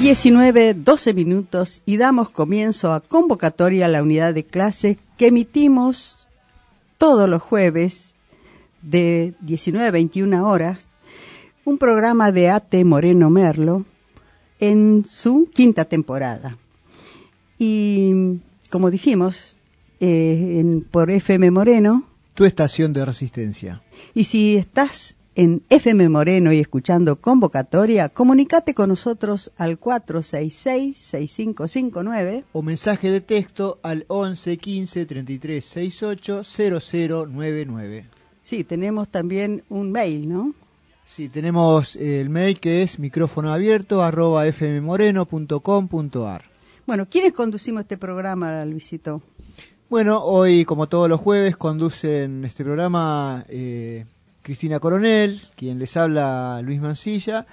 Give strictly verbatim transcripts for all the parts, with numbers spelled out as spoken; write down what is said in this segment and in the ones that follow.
diecinueve, doce minutos y damos comienzo a convocatoria a la unidad de clase que emitimos todos los jueves de diecinueve a veintiuna horas, un programa de A T Moreno Merlo en su quinta temporada. Y como dijimos, eh, en, por F M Moreno. Tu estación de resistencia. Y si estás en F M Moreno y escuchando convocatoria, comunícate con nosotros al cuatro seis seis, seis cinco cinco nueve o mensaje de texto al once quince treinta y tres sesenta y ocho cero cero nueve nueve. Sí, tenemos también un mail, ¿no? Sí, tenemos el mail que es micrófono abierto arroba fmmoreno punto com punto ar. Bueno, ¿quiénes conducimos este programa, Luisito? Bueno, hoy, como todos los jueves, conducen este programa eh, Cristina Coronel, quien les habla Luis Mancilla,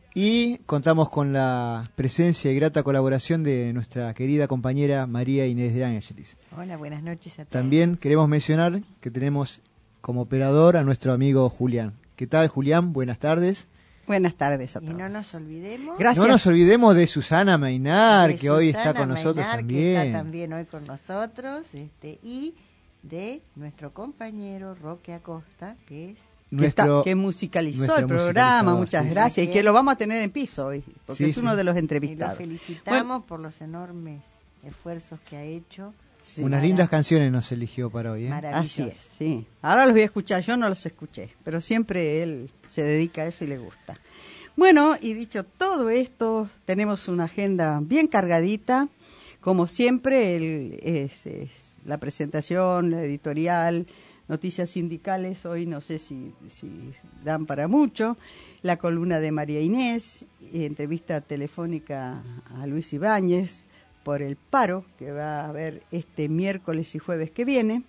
y contamos con la presencia y grata colaboración de nuestra querida compañera María Inés de Ángeles. Hola, buenas noches a todos. También queremos mencionar que tenemos como operador a nuestro amigo Julián. ¿Qué tal, Julián? Buenas tardes. Buenas tardes a todos. Y no nos olvidemos. Gracias. No nos olvidemos de Susana Mainar, de que hoy Susana está con nosotros Mainar, también. Que está también hoy con nosotros, este, y de nuestro compañero Roque Acosta, que es Nuestro, que, está, que musicalizó nuestro el programa, muchas sí, gracias, sí. y que lo vamos a tener en piso hoy, porque sí, es uno sí. de los Y entrevistados. lo felicitamos Bueno, por los enormes esfuerzos que ha hecho. sí, Unas para- lindas canciones nos eligió para hoy, ¿eh? Maravilloso. así es, sí. Ahora los voy a escuchar, yo no los escuché, pero siempre él se dedica a eso y le gusta. Bueno, y dicho todo esto, tenemos una agenda bien cargadita. Como siempre, el, es, es la presentación, la editorial, noticias sindicales, hoy no sé si, si dan para mucho, la columna de María Inés, entrevista telefónica a Luis Ibáñez por el paro que va a haber este miércoles y jueves que viene,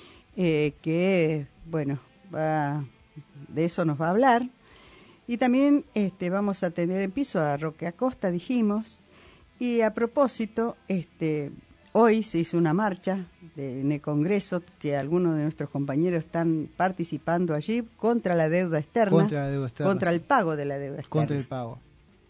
eh, que, bueno, va, de eso nos va a hablar. Y también este, vamos a tener en piso a Roque Acosta, dijimos. Y a propósito, este, hoy se hizo una marcha de, en el Congreso, que algunos de nuestros compañeros están participando allí, contra la deuda externa. Contra la deuda externa. Contra el pago de la deuda externa. Contra el pago.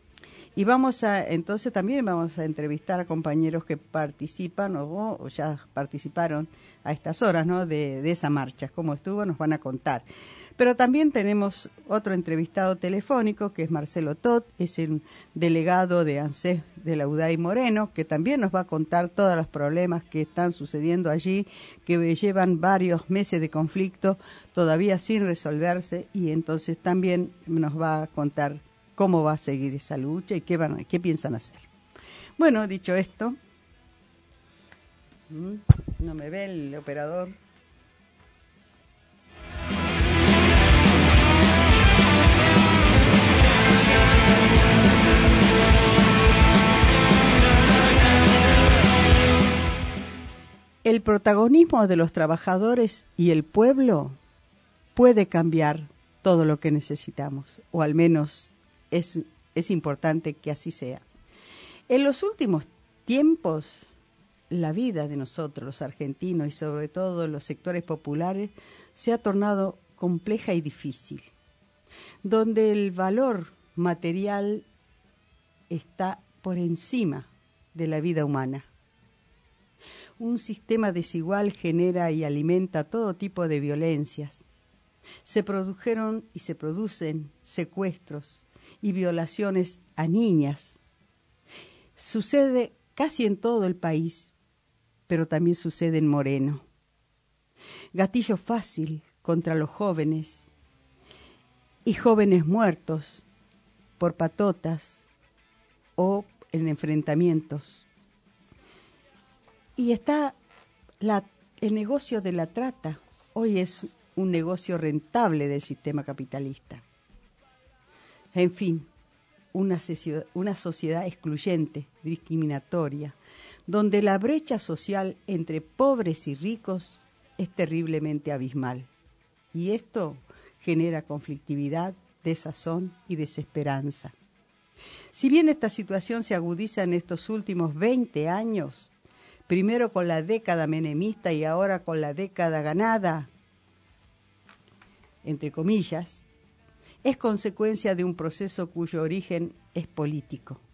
Y vamos a, entonces también vamos a entrevistar a compañeros que participan o, o ya participaron a estas horas, ¿no? De, de esa marcha. Cómo estuvo, nos van a contar. Pero también tenemos otro entrevistado telefónico, que es Marcelo Tot, es el delegado de ANSES de la U D A I Moreno, que también nos va a contar todos los problemas que están sucediendo allí, que llevan varios meses de conflicto todavía sin resolverse, y entonces también nos va a contar cómo va a seguir esa lucha y qué, van, qué piensan hacer. Bueno, dicho esto, no me ve el operador. El protagonismo de los trabajadores y el pueblo puede cambiar todo lo que necesitamos, o al menos es, es importante que así sea. En los últimos tiempos, la vida de nosotros, los argentinos, y sobre todo los sectores populares, se ha tornado compleja y difícil, donde el valor material está por encima de la vida humana. Un sistema desigual genera y alimenta todo tipo de violencias. Se produjeron y se producen secuestros y violaciones a niñas. Sucede casi en todo el país, pero también sucede en Moreno. Gatillo fácil contra los jóvenes y jóvenes muertos por patotas o en enfrentamientos. Y está la, el negocio de la trata. Hoy es un negocio rentable del sistema capitalista. En fin, una, una sociedad excluyente, discriminatoria, donde la brecha social entre pobres y ricos es terriblemente abismal. Y esto genera conflictividad, desazón y desesperanza. Si bien esta situación se agudiza en estos últimos veinte años, primero con la década menemista y ahora con la década ganada, entre comillas, es consecuencia de un proceso cuyo origen es político,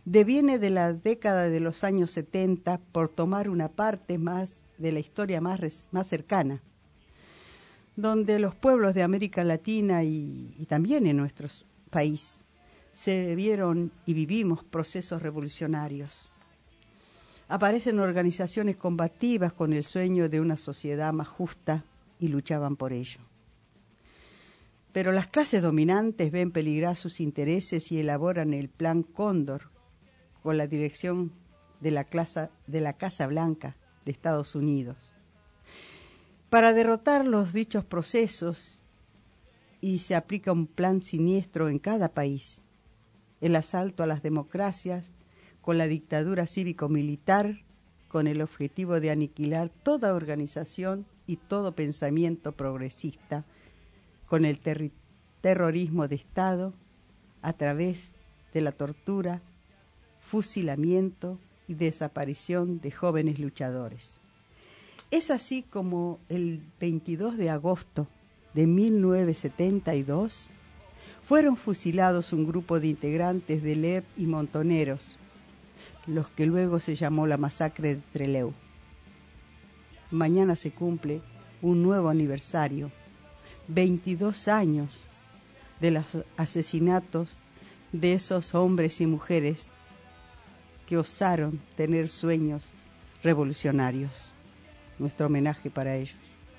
deviene de la década de los años setenta, por tomar una parte más de la historia más, res, más cercana, donde los pueblos de América Latina y, y también en nuestro país se vieron y vivimos procesos revolucionarios. Aparecen organizaciones combativas con el sueño de una sociedad más justa y luchaban por ello. Pero las clases dominantes ven peligrar sus intereses y elaboran el Plan Cóndor con la dirección de la, clase, de la Casa Blanca de Estados Unidos. Para derrotar los dichos procesos, y se aplica un plan siniestro en cada país, el asalto a las democracias con la dictadura cívico-militar, con el objetivo de aniquilar toda organización y todo pensamiento progresista, con el ter- terrorismo de Estado, a través de la tortura, fusilamiento y desaparición de jóvenes luchadores. Es así como el veintidós de agosto de mil novecientos setenta y dos fueron fusilados un grupo de integrantes de L E P y montoneros, los que luego se llamó la masacre de Trelew. Mañana se cumple un nuevo aniversario, veintidós años de los asesinatos de esos hombres y mujeres que osaron tener sueños revolucionarios. Nuestro homenaje para ellos.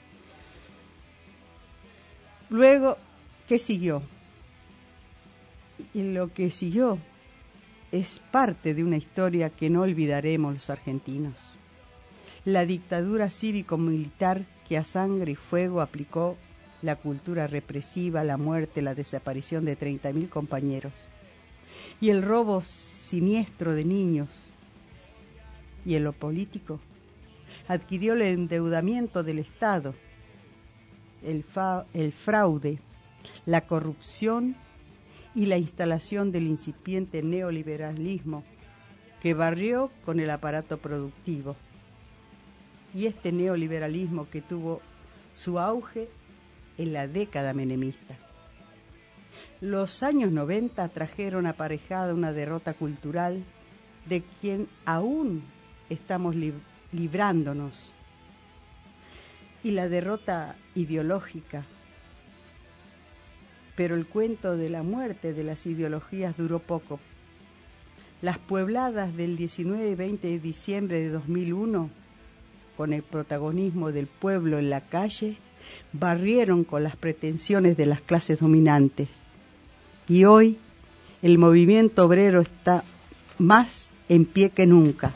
Luego, ¿qué siguió? Y lo que siguió es parte de una historia que no olvidaremos los argentinos. La dictadura cívico-militar que a sangre y fuego aplicó la cultura represiva, la muerte, la desaparición de treinta mil compañeros y el robo siniestro de niños. Y en lo político, adquirió el endeudamiento del Estado, el, fa- el fraude, la corrupción y la instalación del incipiente neoliberalismo que barrió con el aparato productivo. Y este neoliberalismo que tuvo su auge en la década menemista. Los años noventa trajeron aparejada una derrota cultural de quien aún estamos lib- librándonos. Y la derrota ideológica. Pero el cuento de la muerte de las ideologías duró poco. Las puebladas del diecinueve y veinte de diciembre de dos mil uno, con el protagonismo del pueblo en la calle, barrieron con las pretensiones de las clases dominantes. Y hoy el movimiento obrero está más en pie que nunca,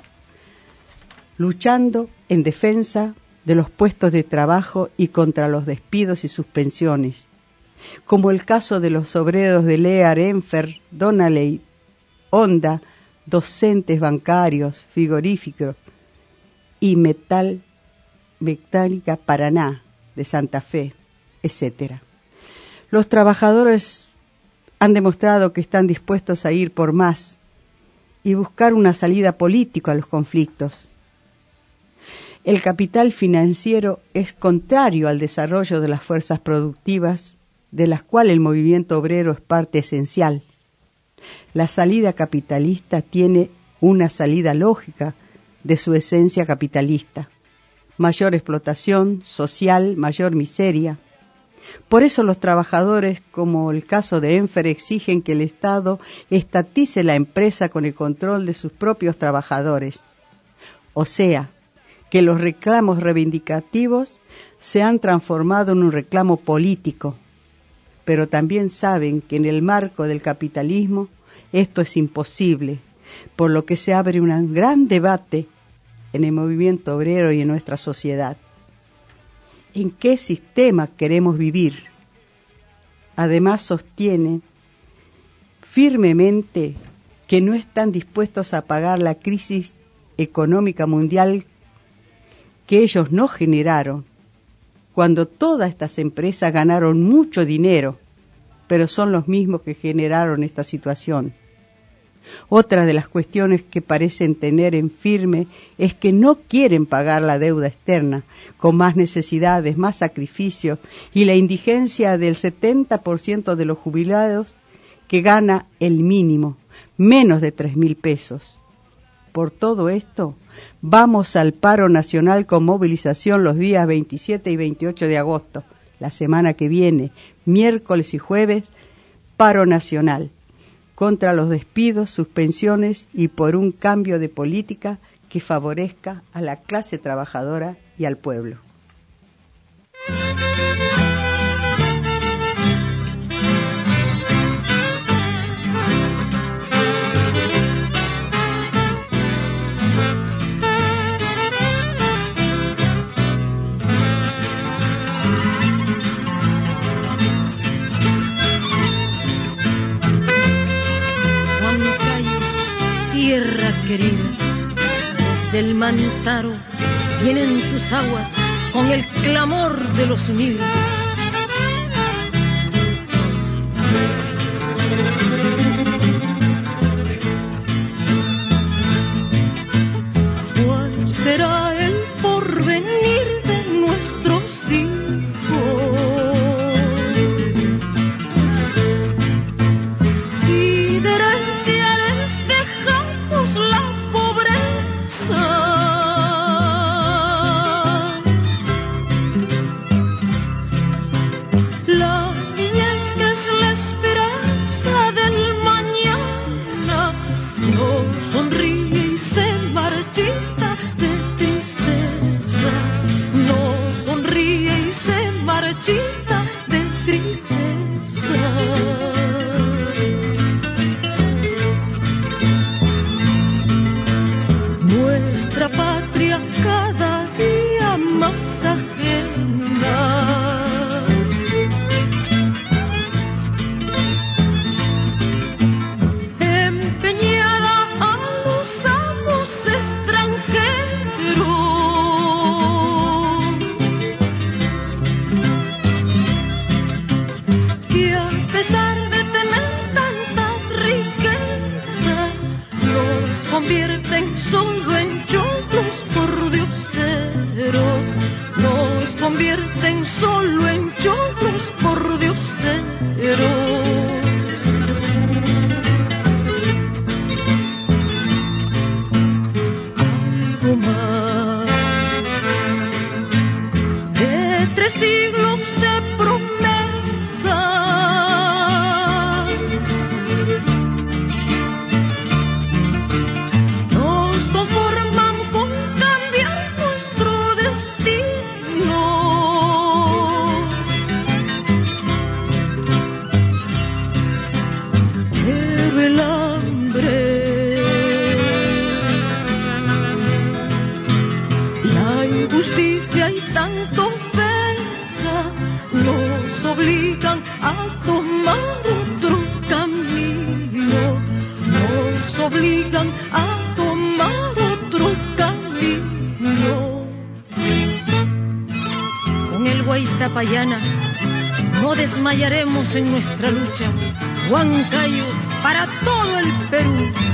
luchando en defensa de los puestos de trabajo y contra los despidos y suspensiones, como el caso de los obreros de Lear, Enfer, Donnelley, Honda, docentes bancarios, frigoríficos y Metal Mecánica Paraná de Santa Fe, etcétera. Los trabajadores han demostrado que están dispuestos a ir por más y buscar una salida política a los conflictos. El capital financiero es contrario al desarrollo de las fuerzas productivas, de las cuales el movimiento obrero es parte esencial. La salida capitalista tiene una salida lógica de su esencia capitalista: mayor explotación social, mayor miseria. Por eso los trabajadores, como el caso de Enfer, exigen que el Estado estatice la empresa con el control de sus propios trabajadores. O sea, que los reclamos reivindicativos se han transformado en un reclamo político, pero también saben que en el marco del capitalismo esto es imposible, por lo que se abre un gran debate en el movimiento obrero y en nuestra sociedad. ¿En qué sistema queremos vivir? Además, sostienen firmemente que no están dispuestos a pagar la crisis económica mundial que ellos no generaron, cuando todas estas empresas ganaron mucho dinero, pero son los mismos que generaron esta situación. Otra de las cuestiones que parecen tener en firme es que no quieren pagar la deuda externa, con más necesidades, más sacrificios y la indigencia del setenta por ciento de los jubilados que gana el mínimo, menos de tres mil pesos. Por todo esto, vamos al paro nacional con movilización los días veintisiete y veintiocho de agosto, la semana que viene, miércoles y jueves, paro nacional, contra los despidos, suspensiones y por un cambio de política que favorezca a la clase trabajadora y al pueblo. Tierra querida, desde el Mantaro vienen tus aguas con el clamor de los miles. ¿Cuál será el porvenir de nuestros hijos? Si de herencia les dejamos la pobreza, la niñez que es la esperanza del mañana, nos sonríe y se marchita de tristeza, nos sonríe y se marchita de tristeza. Nuestra patria cada día más ajena, empeñada a los amos extranjeros, que a pesar de tener tantas riquezas, nos convierten solo en choclos pordioseros, nos convierten solo en choclos pordioseros. Algo más de tres siglos de promesas nos conforman con cambiar nuestro destino. Pero el hambre, la injusticia y tanta ofensa nos obligan a tomar otro camino, nos obligan a tomar otro camino. Con el Guaitapayana no desmayaremos en nuestra lucha, Huancayo para todo el Perú.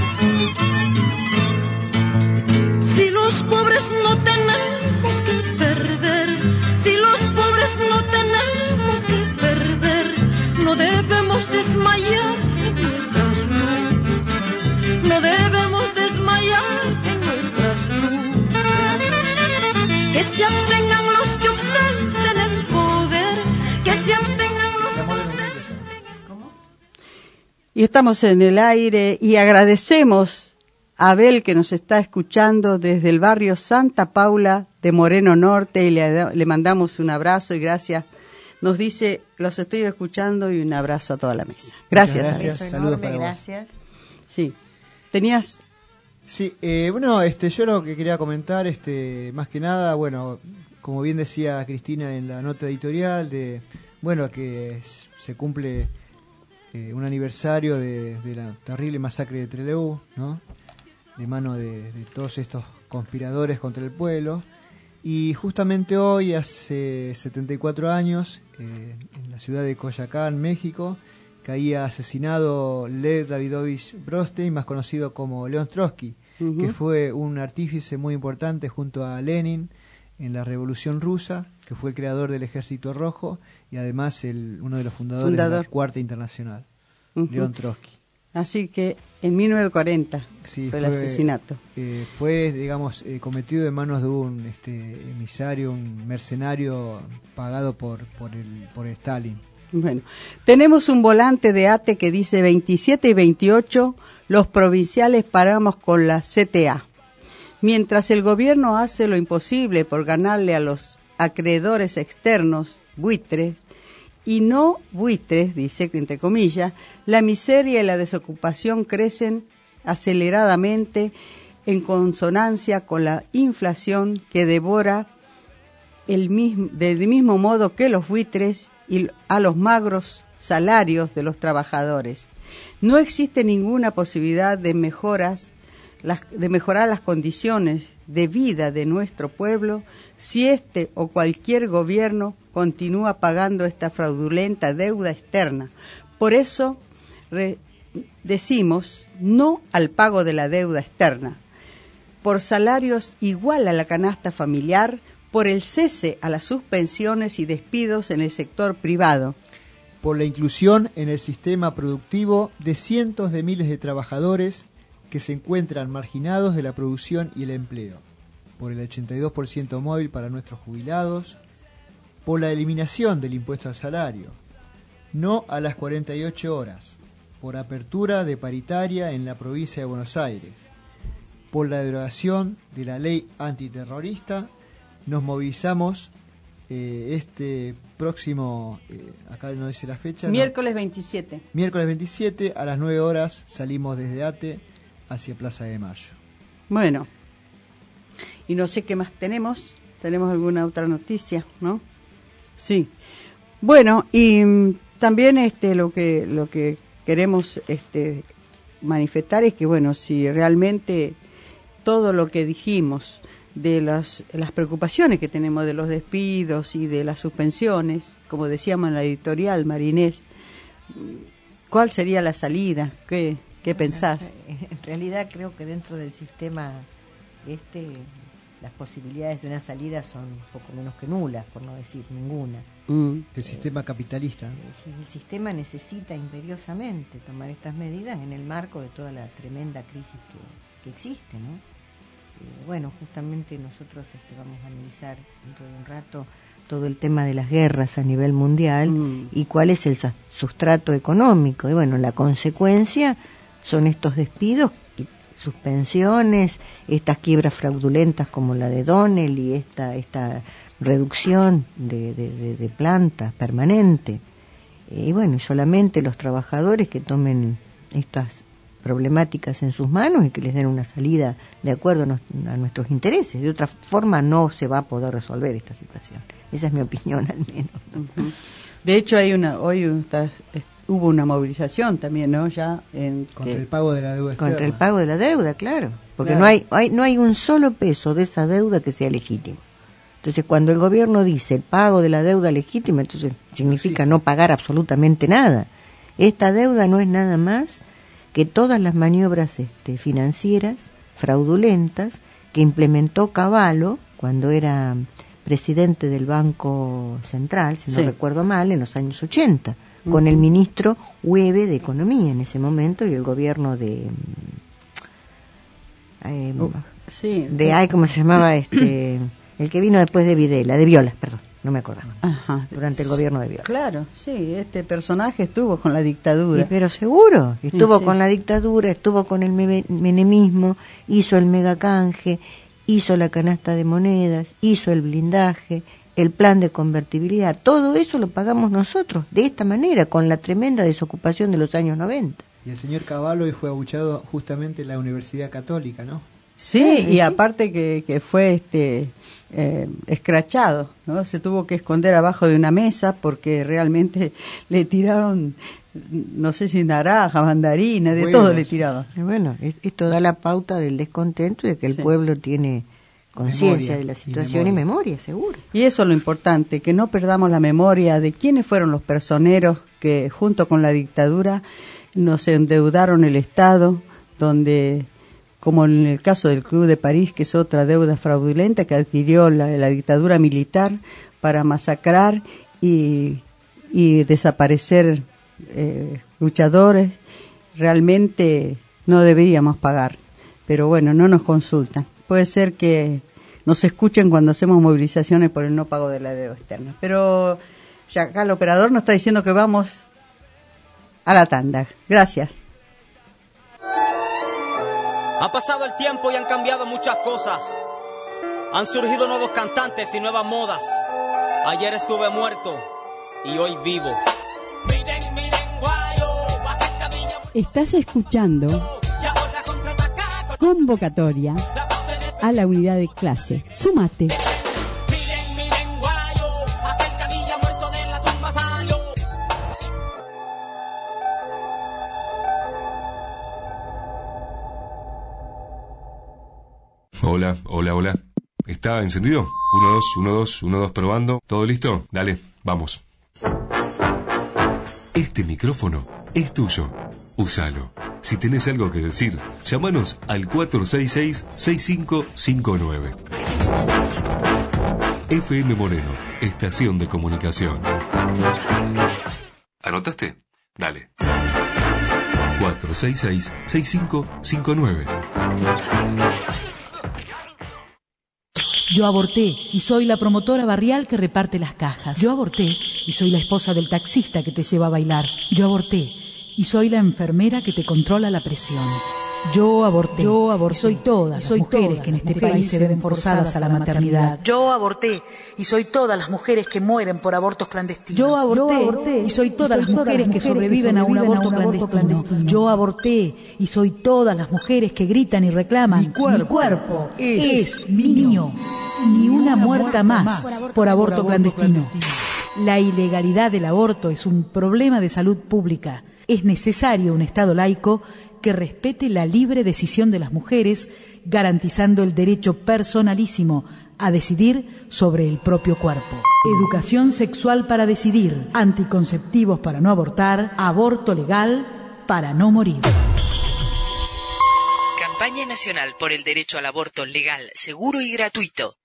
Si los pobres no tenemos que perder, si los pobres no tenemos que perder, no debemos desmayar en nuestras luchas, no debemos desmayar en nuestras luchas. Que se abstengan los que ostenten el poder, que se abstengan los que ostenten. ¿Cómo? Y estamos en el aire y agradecemos a Abel que nos está escuchando desde el barrio Santa Paula de Moreno Norte y le, le mandamos un abrazo y gracias. Nos dice, los estoy escuchando y un abrazo a toda la mesa. Gracias. Gracias, Abel. saludos Enorme, para vos. gracias. Sí, tenías... Sí, eh, bueno, este, yo lo que quería comentar, este, más que nada, bueno, como bien decía Cristina en la nota editorial, de, bueno, que se cumple eh, un aniversario de, de la terrible masacre de Trelew, ¿no? De mano de, de todos estos conspiradores contra el pueblo. Y justamente hoy, hace setenta y cuatro años, eh, en la ciudad de Coyoacán, México, caía asesinado Lev Davidovich Brostein, más conocido como León Trotsky, uh-huh. que fue un artífice muy importante junto a Lenin en la Revolución Rusa, que fue el creador del Ejército Rojo y además el, uno de los fundadores Fundador. de la Cuarta Internacional, uh-huh. León Trotsky. Así que en mil novecientos cuarenta Sí, fue el fue, asesinato. Eh, fue, digamos, eh, cometido en manos de un este, emisario, un mercenario pagado por, por, el, por Stalin. Bueno, tenemos un volante de ATE que dice veintisiete y veintiocho, los provinciales paramos con la C T A. Mientras el gobierno hace lo imposible por ganarle a los acreedores externos, buitres, y no buitres, dice entre comillas, la miseria y la desocupación crecen aceleradamente en consonancia con la inflación que devora el mismo, del mismo modo que los buitres y a los magros salarios de los trabajadores. No existe ninguna posibilidad de mejoras, las, de mejorar las condiciones de vida de nuestro pueblo si este o cualquier gobierno continúa pagando esta fraudulenta deuda externa. Por eso re, decimos no al pago de la deuda externa, por salarios igual a la canasta familiar, por el cese a las suspensiones y despidos en el sector privado, por la inclusión en el sistema productivo de cientos de miles de trabajadores que se encuentran marginados de la producción y el empleo, por el ochenta y dos por ciento móvil para nuestros jubilados, por la eliminación del impuesto al salario, no a las cuarenta y ocho horas, por apertura de paritaria en la provincia de Buenos Aires, por la derogación de la ley antiterrorista. Nos movilizamos eh, este próximo, eh, acá no dice la fecha. Miércoles no. veintisiete. Miércoles veintisiete a las nueve horas salimos desde ATE hacia Plaza de Mayo. Bueno, y no sé qué más tenemos. ¿Tenemos alguna otra noticia, no? Sí. Bueno, y mm, también este lo que lo que queremos este manifestar es que, bueno, si realmente todo lo que dijimos de las, las preocupaciones que tenemos de los despidos y de las suspensiones, como decíamos en la editorial, Marinés, ¿cuál sería la salida? ¿Qué, qué pensás? En realidad creo que dentro del sistema este las posibilidades de una salida son un poco menos que nulas, por no decir ninguna. Mm. El sistema capitalista. El sistema necesita imperiosamente tomar estas medidas en el marco de toda la tremenda crisis que, que existe, ¿no? Eh, bueno, justamente nosotros este, vamos a analizar dentro de un rato todo el tema de las guerras a nivel mundial mm. y cuál es el sustrato económico. Y bueno, la consecuencia son estos despidos, suspensiones, estas quiebras fraudulentas como la de Donel y esta esta reducción de, de, de, de plantas permanente. Eh, y bueno, solamente los trabajadores que tomen estas problemáticas en sus manos y que les den una salida de acuerdo a, nos, a nuestros intereses. De otra forma no se va a poder resolver esta situación. Esa es mi opinión al menos. Uh-huh. De hecho, hay una hoy está, hubo una movilización también, ¿no? Ya en contra que, el pago de la deuda externa. Contra el pago de la deuda, claro. Porque claro. no hay, hay no hay un solo peso de esa deuda que sea legítimo. Entonces, cuando el gobierno dice el pago de la deuda legítima, entonces significa sí. no pagar absolutamente nada. Esta deuda no es nada más que todas las maniobras este, financieras fraudulentas que implementó Cavallo cuando era presidente del Banco Central, si no sí. recuerdo mal, en los años ochenta, uh-huh. con el ministro Hueve de Economía en ese momento y el gobierno de... Eh, uh, sí. De, ay, ¿cómo se llamaba? este El que vino después de Videla, de Viola, perdón, no me acordaba. Ajá. Durante el gobierno de Viola. Claro, sí, este personaje estuvo con la dictadura. Sí, pero seguro, estuvo sí. con la dictadura, estuvo con el menemismo, hizo el megacanje, hizo la canasta de monedas, hizo el blindaje, el plan de convertibilidad. Todo eso lo pagamos nosotros, de esta manera, con la tremenda desocupación de los años noventa. Y el señor Cavallo fue abuchado justamente en la Universidad Católica, ¿no? Sí, ah, y sí. aparte que, que fue este eh, escrachado, ¿no? Se tuvo que esconder abajo de una mesa porque realmente le tiraron, no sé si naranja, mandarina, de Buenos. todo le tiraban. Y bueno, esto da la pauta del descontento y de que el sí. pueblo tiene conciencia de la situación y memoria. y memoria, seguro. Y eso es lo importante, que no perdamos la memoria de quiénes fueron los personeros que junto con la dictadura nos endeudaron el Estado, donde... como en el caso del Club de París, que es otra deuda fraudulenta que adquirió la, la dictadura militar para masacrar y, y desaparecer eh, luchadores realmente no deberíamos pagar, pero bueno, no nos consultan. Puede ser que nos escuchen cuando hacemos movilizaciones por el no pago de la deuda externa, pero ya acá el operador nos está diciendo que vamos a la tanda. Gracias. Ha pasado el tiempo y han cambiado muchas cosas. Han surgido nuevos cantantes y nuevas modas. Ayer estuve muerto y hoy vivo. Estás escuchando Convocatoria a la unidad de clase. Súmate. Hola, hola, hola. ¿Está encendido? Uno, dos, uno, dos, uno, dos, probando. ¿Todo listo? Dale, vamos. Este micrófono es tuyo. Úsalo. Si tenés algo que decir, llámanos al cuatro seis seis, seis cinco cinco nueve. F M Moreno, estación de comunicación. ¿Anotaste? Dale. cuatro seis seis, seis cinco cinco nueve. Yo aborté y soy la promotora barrial que reparte las cajas. Yo aborté y soy la esposa del taxista que te lleva a bailar. Yo aborté y soy la enfermera que te controla la presión. Yo aborté. Yo aborté. Soy todas las soy mujeres todas que en este país se ven forzadas a la maternidad. Yo aborté y soy todas las mujeres que mueren por abortos clandestinos. Yo aborté, Yo aborté y soy todas y soy las mujeres, mujeres que sobreviven, que sobreviven a un aborto, a un aborto clandestino. clandestino. Yo aborté y soy todas las mujeres que gritan y reclaman. Mi cuerpo, mi cuerpo es, es mío. Ni una muerta más por aborto clandestino. La ilegalidad del aborto es un problema de salud pública. Es necesario un Estado laico que respete la libre decisión de las mujeres, garantizando el derecho personalísimo a decidir sobre el propio cuerpo. Educación sexual para decidir, anticonceptivos para no abortar, aborto legal para no morir. Campaña Nacional por el Derecho al Aborto Legal, Seguro y Gratuito.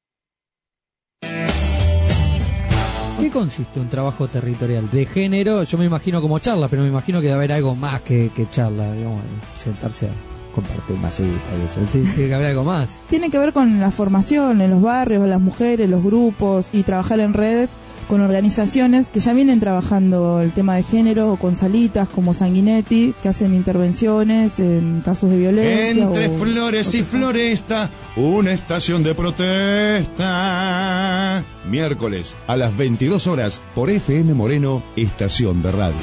¿Qué consiste un trabajo territorial de género? Yo me imagino como charla, pero me imagino que debe haber algo más que, que charla, digamos, sentarse a compartir masita y eso. Tiene que haber algo más. Tiene que ver con la formación en los barrios, las mujeres, los grupos y trabajar en red con organizaciones que ya vienen trabajando el tema de género, o con salitas como Sanguinetti, que hacen intervenciones en casos de violencia. Entre o, flores y floresta, una estación de protesta. Miércoles a las veintidós horas por F M Moreno, estación de radio.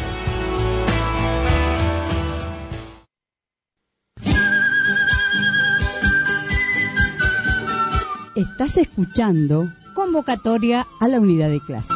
Estás escuchando Convocatoria a la unidad de clase.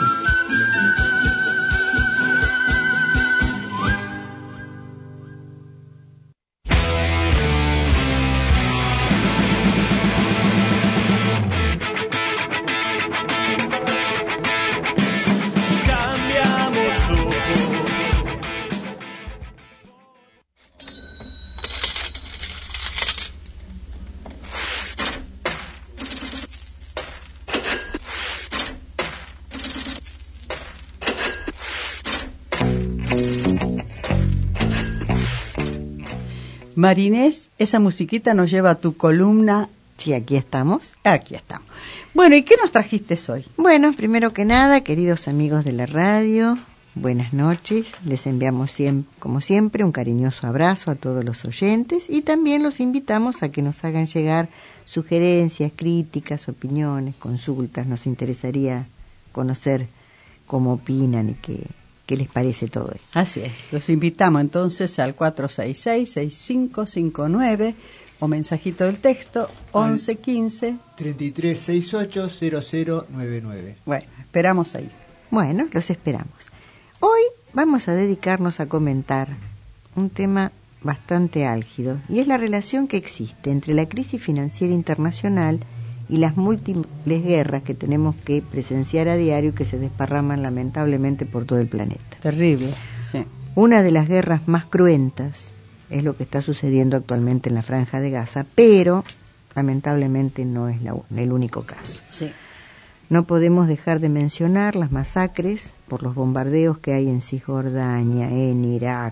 Marinés, esa musiquita nos lleva a tu columna. Sí, aquí estamos. Aquí estamos. Bueno, ¿y qué nos trajiste hoy? Bueno, primero que nada, queridos amigos de la radio, buenas noches. Les enviamos, siempre, como siempre, un cariñoso abrazo a todos los oyentes y también los invitamos a que nos hagan llegar sugerencias, críticas, opiniones, consultas. Nos interesaría conocer cómo opinan y qué... ¿Qué les parece todo esto? Así es. Los invitamos entonces al cuatro seis seis, seis cinco cinco nueve o mensajito del texto once quince treinta y tres sesenta y ocho cero cero nueve nueve. Bueno, esperamos ahí. Bueno, los esperamos. Hoy vamos a dedicarnos a comentar un tema bastante álgido y es la relación que existe entre la crisis financiera internacional y las múltiples guerras que tenemos que presenciar a diario y que se desparraman lamentablemente por todo el planeta. Terrible, sí. Una de las guerras más cruentas es lo que está sucediendo actualmente en la Franja de Gaza, pero lamentablemente no es la, el único caso. Sí. No podemos dejar de mencionar las masacres por los bombardeos que hay en Cisjordania, en Irak,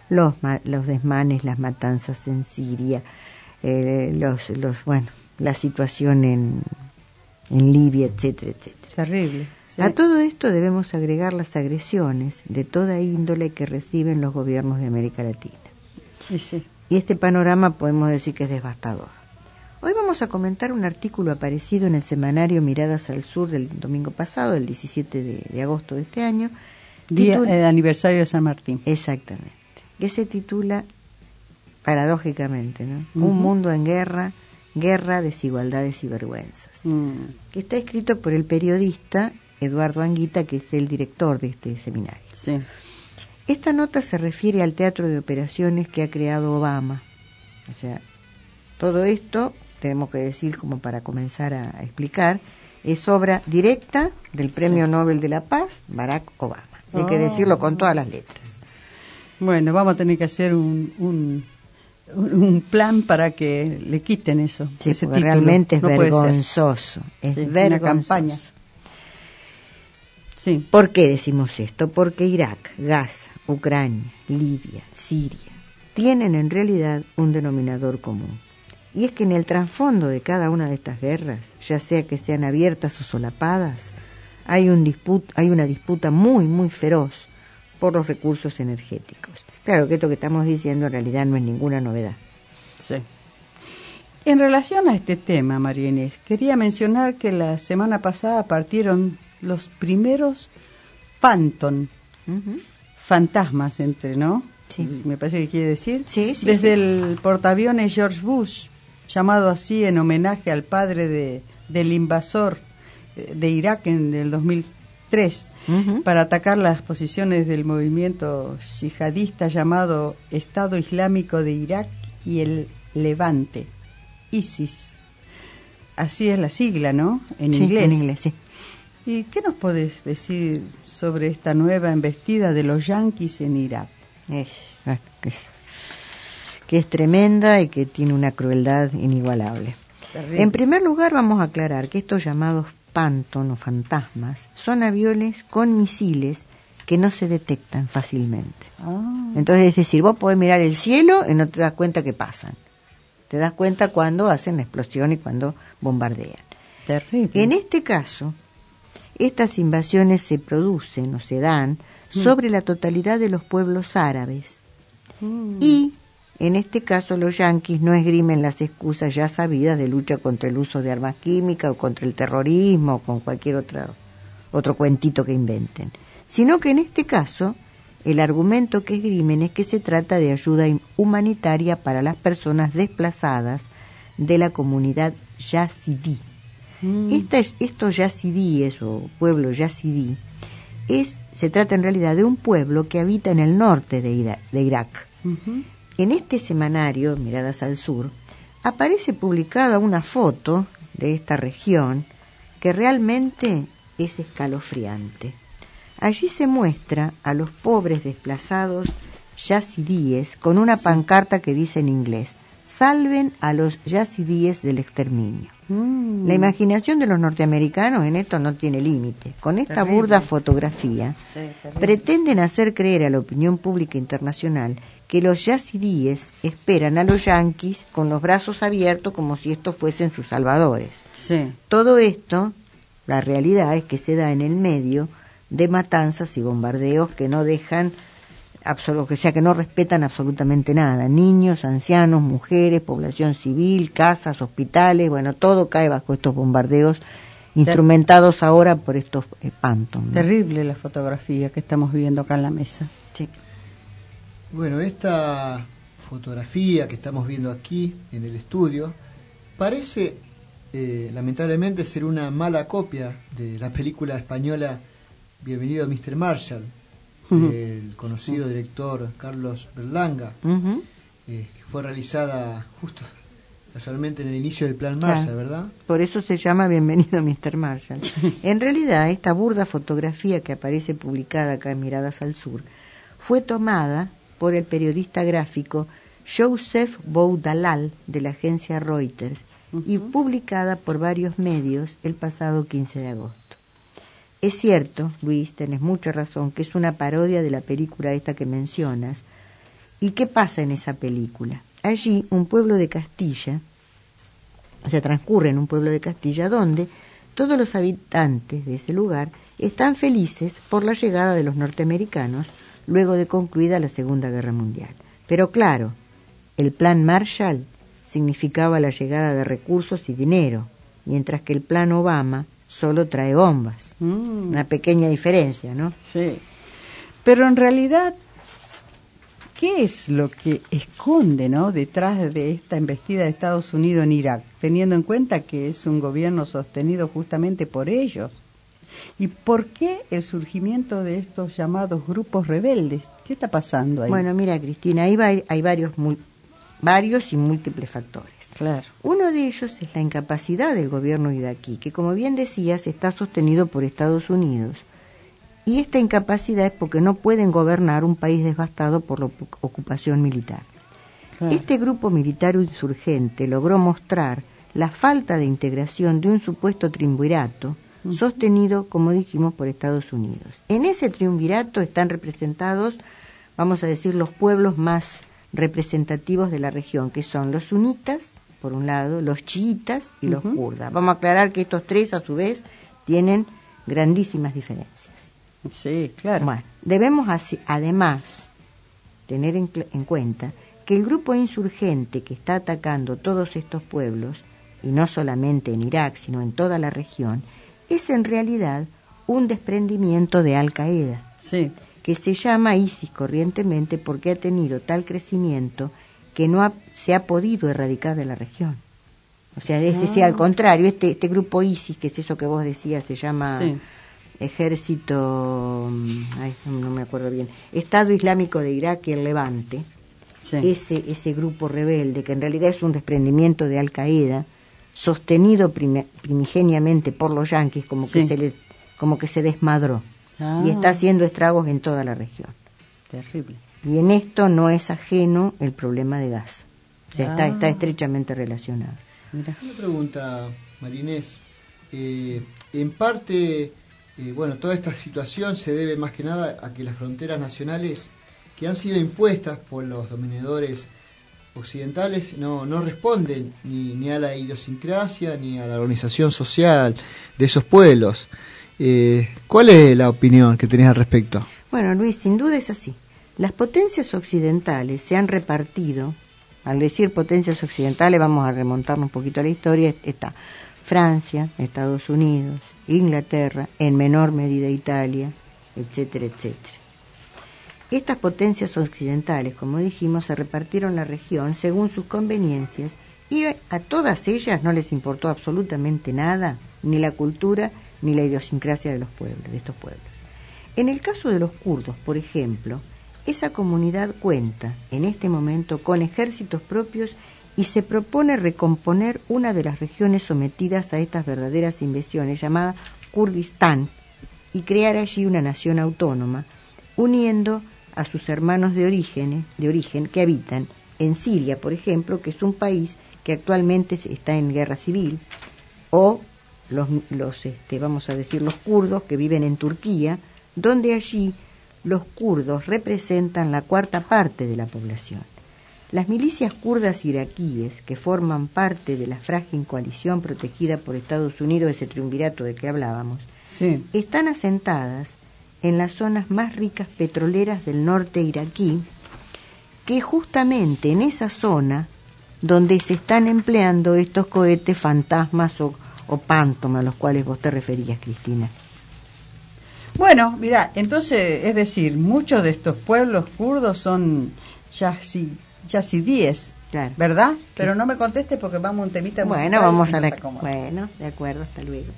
los, los desmanes, las matanzas en Siria, eh, los, los, bueno, la situación en, en Libia, etcétera, etcétera. Terrible. Sí. A todo esto debemos agregar las agresiones de toda índole que reciben los gobiernos de América Latina. Sí, sí. Y este panorama podemos decir que es devastador. Hoy vamos a comentar un artículo aparecido en el semanario Miradas al Sur del domingo pasado, el diecisiete de, de agosto de este año. Día titula, eh, aniversario de San Martín. Exactamente. Que se titula, paradójicamente, ¿no? Uh-huh. Un mundo en guerra, guerra, desigualdades y vergüenzas. Uh-huh. Que está escrito por el periodista Eduardo Anguita, que es el director de este seminario. Sí. Esta nota se refiere al teatro de operaciones que ha creado Obama. O sea, todo esto, tenemos que decir como para comenzar a, a explicar, es obra directa del Premio sí. Nobel de la Paz, Barack Obama. Hay oh. que decirlo con todas las letras. Bueno, vamos a tener que hacer un, un, un plan para que le quiten eso. Sí, ese porque título. realmente es no vergonzoso. Es sí, vergonzoso. Una campaña. Sí. ¿Por qué decimos esto? Porque Irak, Gaza, Ucrania, Libia, Siria, tienen en realidad un denominador común. Y es que en el trasfondo de cada una de estas guerras, ya sea que sean abiertas o solapadas, hay, un disputa, hay una disputa muy, muy feroz por los recursos energéticos. Claro que esto que estamos diciendo en realidad no es ninguna novedad. Sí. En relación a este tema, María Inés, quería mencionar que la semana pasada partieron los primeros Phantom, uh-huh. fantasmas entre, ¿no? Sí. Me parece que quiere decir. Sí, sí, Desde sí. el portaaviones George Bush, llamado así en homenaje al padre de, del invasor de Irak en el dos mil tres, uh-huh. para atacar las posiciones del movimiento yihadista llamado Estado Islámico de Irak y el Levante, ISIS. Así es la sigla, ¿no? En sí, inglés. En inglés, sí. ¿Y qué nos podés decir sobre esta nueva embestida de los yanquis en Irak? Es, que, es, que es tremenda y que tiene una crueldad inigualable. Terrible. En primer lugar, vamos a aclarar que estos llamados Phantom o fantasmas son aviones con misiles que no se detectan fácilmente. Ah. Entonces, es decir, vos podés mirar el cielo y no te das cuenta que pasan. Te das cuenta cuando hacen la explosión y cuando bombardean. Terrible. En este caso, estas invasiones se producen o se dan mm. sobre la totalidad de los pueblos árabes. Mm. Y, en este caso, los yanquis no esgrimen las excusas ya sabidas de lucha contra el uso de armas químicas o contra el terrorismo o con cualquier otro, otro cuentito que inventen. Sino que en este caso, el argumento que esgrimen es que se trata de ayuda humanitaria para las personas desplazadas de la comunidad yazidí. Mm. Esta es, estos yazidíes o pueblo yazidí es, se trata en realidad de un pueblo que habita en el norte de, Ira, de Irak. Uh-huh. En este semanario, Miradas al Sur, aparece publicada una foto de esta región que realmente es escalofriante. Allí se muestra a los pobres desplazados yazidíes con una pancarta que dice en inglés: salven a los yazidíes del exterminio. Mm. La imaginación de los norteamericanos en esto no tiene límite. Con esta terrible. burda fotografía sí, pretenden hacer creer a la opinión pública internacional que los yazidíes esperan a los yanquis con los brazos abiertos como si estos fuesen sus salvadores. Sí. Todo esto, la realidad es que se da en el medio de matanzas y bombardeos que no dejan absoluto, o sea, que no respetan absolutamente nada. Niños, ancianos, mujeres, población civil, casas, hospitales, bueno, todo cae bajo estos bombardeos instrumentados ahora por estos eh, Phantom, ¿no? Terrible la fotografía que estamos viendo acá en la mesa. Sí. Bueno, esta fotografía que estamos viendo aquí en el estudio parece eh, lamentablemente ser una mala copia de la película española Bienvenido mister Marshall, uh-huh. del conocido uh-huh. director Carlos Berlanga, uh-huh. eh, que fue realizada justo casualmente en el inicio del Plan Marshall, claro. ¿verdad? Por eso se llama Bienvenido mister Marshall. En realidad, esta burda fotografía que aparece publicada acá en Miradas al Sur fue tomada por el periodista gráfico Joseph Boudalal de la agencia Reuters uh-huh. y publicada por varios medios el pasado quince de agosto. Es cierto, Luis, tenés mucha razón, que es una parodia de la película esta que mencionas, ¿Y qué pasa en esa película? Allí un pueblo de Castilla, o sea, transcurre en un pueblo de Castilla donde todos los habitantes de ese lugar están felices por la llegada de los norteamericanos luego de concluida la Segunda Guerra Mundial. Pero claro, el plan Marshall significaba la llegada de recursos y dinero, mientras que el plan Obama solo trae bombas. Mm. Una pequeña diferencia, ¿no? Sí. Pero en realidad, ¿qué es lo que esconde, ¿no?, detrás de esta embestida de Estados Unidos en Irak, teniendo en cuenta que es un gobierno sostenido justamente por ellos? ¿Y por qué el surgimiento de estos llamados grupos rebeldes? ¿Qué está pasando ahí? Bueno, mira, Cristina, ahí va, hay varios, muy, varios y múltiples factores. Claro. Uno de ellos es la incapacidad del gobierno iraquí, que, como bien decías, está sostenido por Estados Unidos. Y esta incapacidad es porque no pueden gobernar un país devastado por la ocupación militar. Claro. Este grupo militar insurgente logró mostrar la falta de integración de un supuesto triunvirato uh-huh. sostenido, como dijimos, por Estados Unidos. En ese triunvirato están representados, vamos a decir, los pueblos más representativos de la región, que son los sunitas, por un lado, los chiitas y uh-huh. los kurdas. Vamos a aclarar que estos tres, a su vez, tienen grandísimas diferencias. Sí, claro. Bueno, debemos así, además tener en, en cuenta que el grupo insurgente que está atacando todos estos pueblos, y no solamente en Irak, sino en toda la región, es en realidad un desprendimiento de Al Qaeda, sí. que se llama ISIS corrientemente porque ha tenido tal crecimiento que no ha, se ha podido erradicar de la región. O sea, es decir, ah. al contrario, este, este grupo ISIS, que es eso que vos decías, se llama... Sí. Ejército, ay, no me acuerdo bien, Estado Islámico de Irak y el Levante, sí. ese ese grupo rebelde, que en realidad es un desprendimiento de Al Qaeda, sostenido prime, primigeniamente por los yanquis, como sí. que se le, como que se desmadró ah. y está haciendo estragos en toda la región. Terrible. Y en esto no es ajeno el problema de Gaza, o sea, ah. está, está estrechamente relacionado. Mira. Una pregunta, Marinés, eh, en parte... Eh, bueno, toda esta situación se debe más que nada a que las fronteras nacionales que han sido impuestas por los dominadores occidentales no, no responden ni, ni a la idiosincrasia ni a la organización social de esos pueblos. Eh, ¿Cuál es la opinión que tenés al respecto? Bueno, Luis, sin duda es así. Las potencias occidentales se han repartido, al decir potencias occidentales vamos a remontarnos un poquito a la historia, está Francia, Estados Unidos, Inglaterra, en menor medida Italia, etcétera, etcétera. Estas potencias occidentales, como dijimos, se repartieron la región según sus conveniencias y a todas ellas no les importó absolutamente nada, ni la cultura ni la idiosincrasia de los pueblos, de estos pueblos. En el caso de los kurdos, por ejemplo, esa comunidad cuenta en este momento con ejércitos propios y se propone recomponer una de las regiones sometidas a estas verdaderas invasiones, llamada Kurdistán, y crear allí una nación autónoma, uniendo a sus hermanos de origen, de origen que habitan en Siria, por ejemplo, que es un país que actualmente está en guerra civil, o los, los este, vamos a decir, los kurdos que viven en Turquía, donde allí los kurdos representan la cuarta parte de la población. Las milicias kurdas iraquíes, que forman parte de la frágil coalición protegida por Estados Unidos, ese triunvirato de que hablábamos, sí. están asentadas en las zonas más ricas petroleras del norte iraquí, que justamente en esa zona donde se están empleando estos cohetes fantasmas o, o Phantom a los cuales vos te referías, Cristina. Bueno, mira, entonces, es decir, muchos de estos pueblos kurdos son yazidíes, yazidíes, claro. ¿verdad? Pero no me contestes porque vamos a un temita musical. Bueno, vamos a la... Bueno, de acuerdo, hasta luego.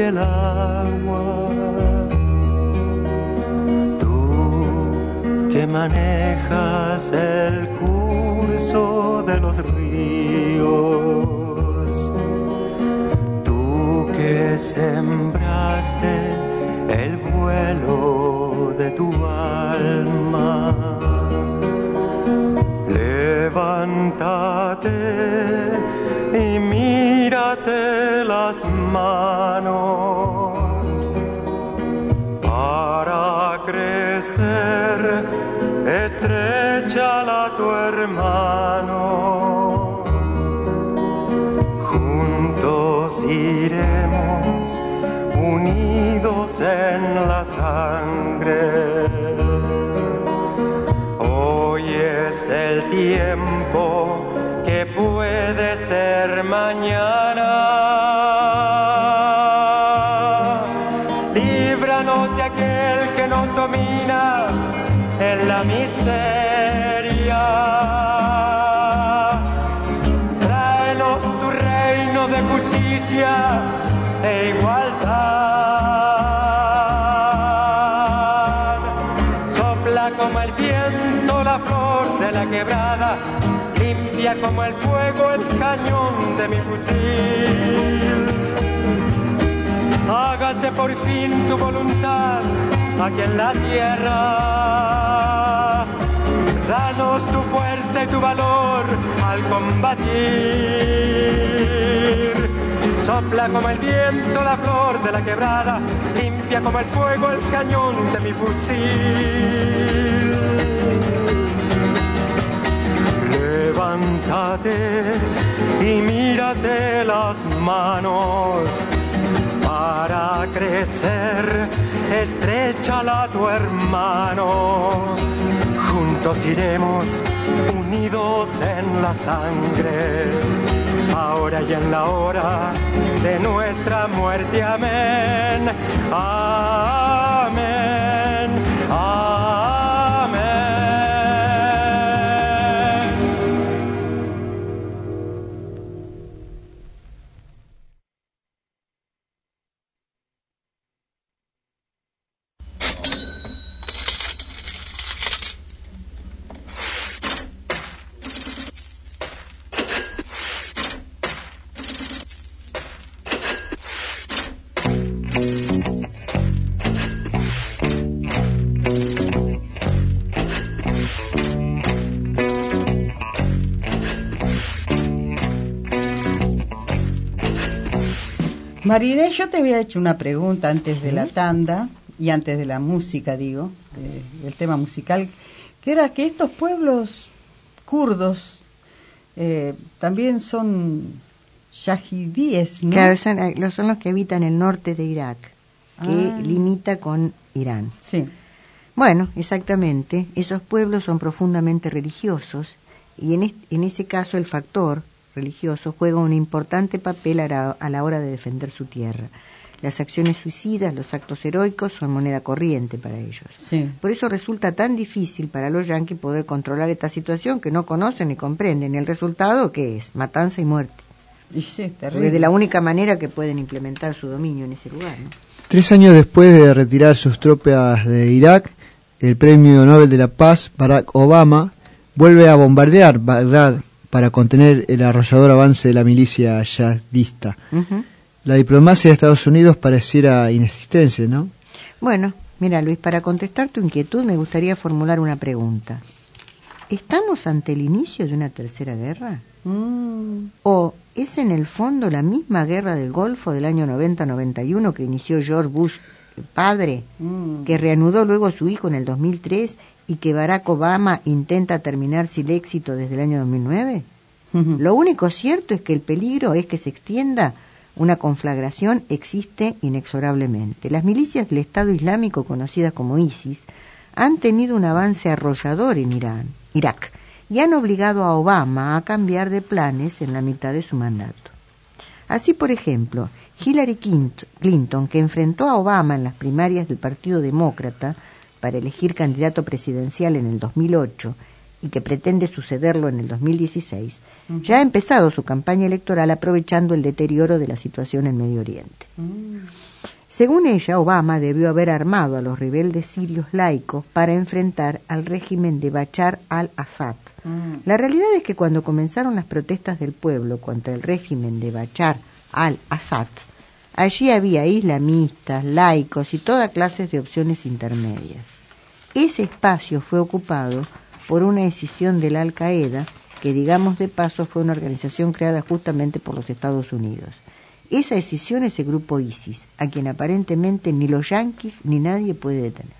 el agua. Tú que manejas el curso de los ríos, tú que sembraste el vuelo de tu alma, levántate y mírate las manos para crecer, estréchala a tu hermano. Juntos iremos unidos en la sangre. Hoy es el tiempo que puede ser mañana. Líbranos de aquel que nos domina en la miseria. Tráenos tu reino de justicia e igualdad. Sopla como el viento la flor de la quebrada, limpia como el fuego el cañón de mi fusil. Hágase por fin tu voluntad aquí en la tierra. Danos tu fuerza y tu valor al combatir. Sopla como el viento la flor de la quebrada, limpia como el fuego el cañón de mi fusil. Levántate y mírate las manos para crecer, estréchala a tu hermano. Juntos iremos unidos en la sangre, ahora y en la hora de nuestra muerte. Amén, amén, amén. María, yo te había hecho una pregunta antes de la tanda y antes de la música, digo, eh, el tema musical, que era que estos pueblos kurdos eh, también son yahidíes, ¿no? Claro, son, son los que habitan el norte de Irak, que Ah. limita con Irán. Sí. Bueno, exactamente, esos pueblos son profundamente religiosos y en, es, en ese caso el factor religioso juega un importante papel a la, a la hora de defender su tierra. Las acciones suicidas, los actos heroicos son moneda corriente para ellos. Sí. Por eso resulta tan difícil para los yanquis poder controlar esta situación que no conocen ni comprenden. El resultado, ¿qué es? Matanza y muerte. Y sí, Porque terrible. es de la única manera que pueden implementar su dominio en ese lugar, ¿no? Tres años después de retirar sus tropas de Irak, el Premio Nobel de la Paz, Barack Obama, vuelve a bombardear Bagdad para contener el arrollador avance de la milicia yihadista. Uh-huh. La diplomacia de Estados Unidos pareciera inexistente, ¿no? Bueno, mira Luis, para contestar tu inquietud me gustaría formular una pregunta. ¿Estamos ante el inicio de una tercera guerra? Mm. ¿O es en el fondo la misma guerra del Golfo del año noventa noventa y uno que inició George Bush padre, Mm. que reanudó luego su hijo en el dos mil tres y que Barack Obama intenta terminar sin éxito desde el año dos mil nueve? Ujú. Lo único cierto es que el peligro es que se extienda. Una conflagración existe inexorablemente. Las milicias del Estado Islámico, conocidas como ISIS, han tenido un avance arrollador en Irán, Irak y han obligado a Obama a cambiar de planes en la mitad de su mandato. Así, por ejemplo, Hillary Clinton, que enfrentó a Obama en las primarias del Partido Demócrata para elegir candidato presidencial en el dos mil ocho y que pretende sucederlo en el dos mil dieciséis, uh-huh. ya ha empezado su campaña electoral aprovechando el deterioro de la situación en Medio Oriente. Mm. Según ella, Obama debió haber armado a los rebeldes sirios laicos para enfrentar al régimen de Bashar al-Assad. Mm. La realidad es que cuando comenzaron las protestas del pueblo contra el régimen de Bashar al-Assad, allí había islamistas, laicos y toda clase de opciones intermedias. Ese espacio fue ocupado por una decisión de la Al-Qaeda, que digamos de paso fue una organización creada justamente por los Estados Unidos. Esa decisión es el grupo ISIS, a quien aparentemente ni los yanquis ni nadie puede detener.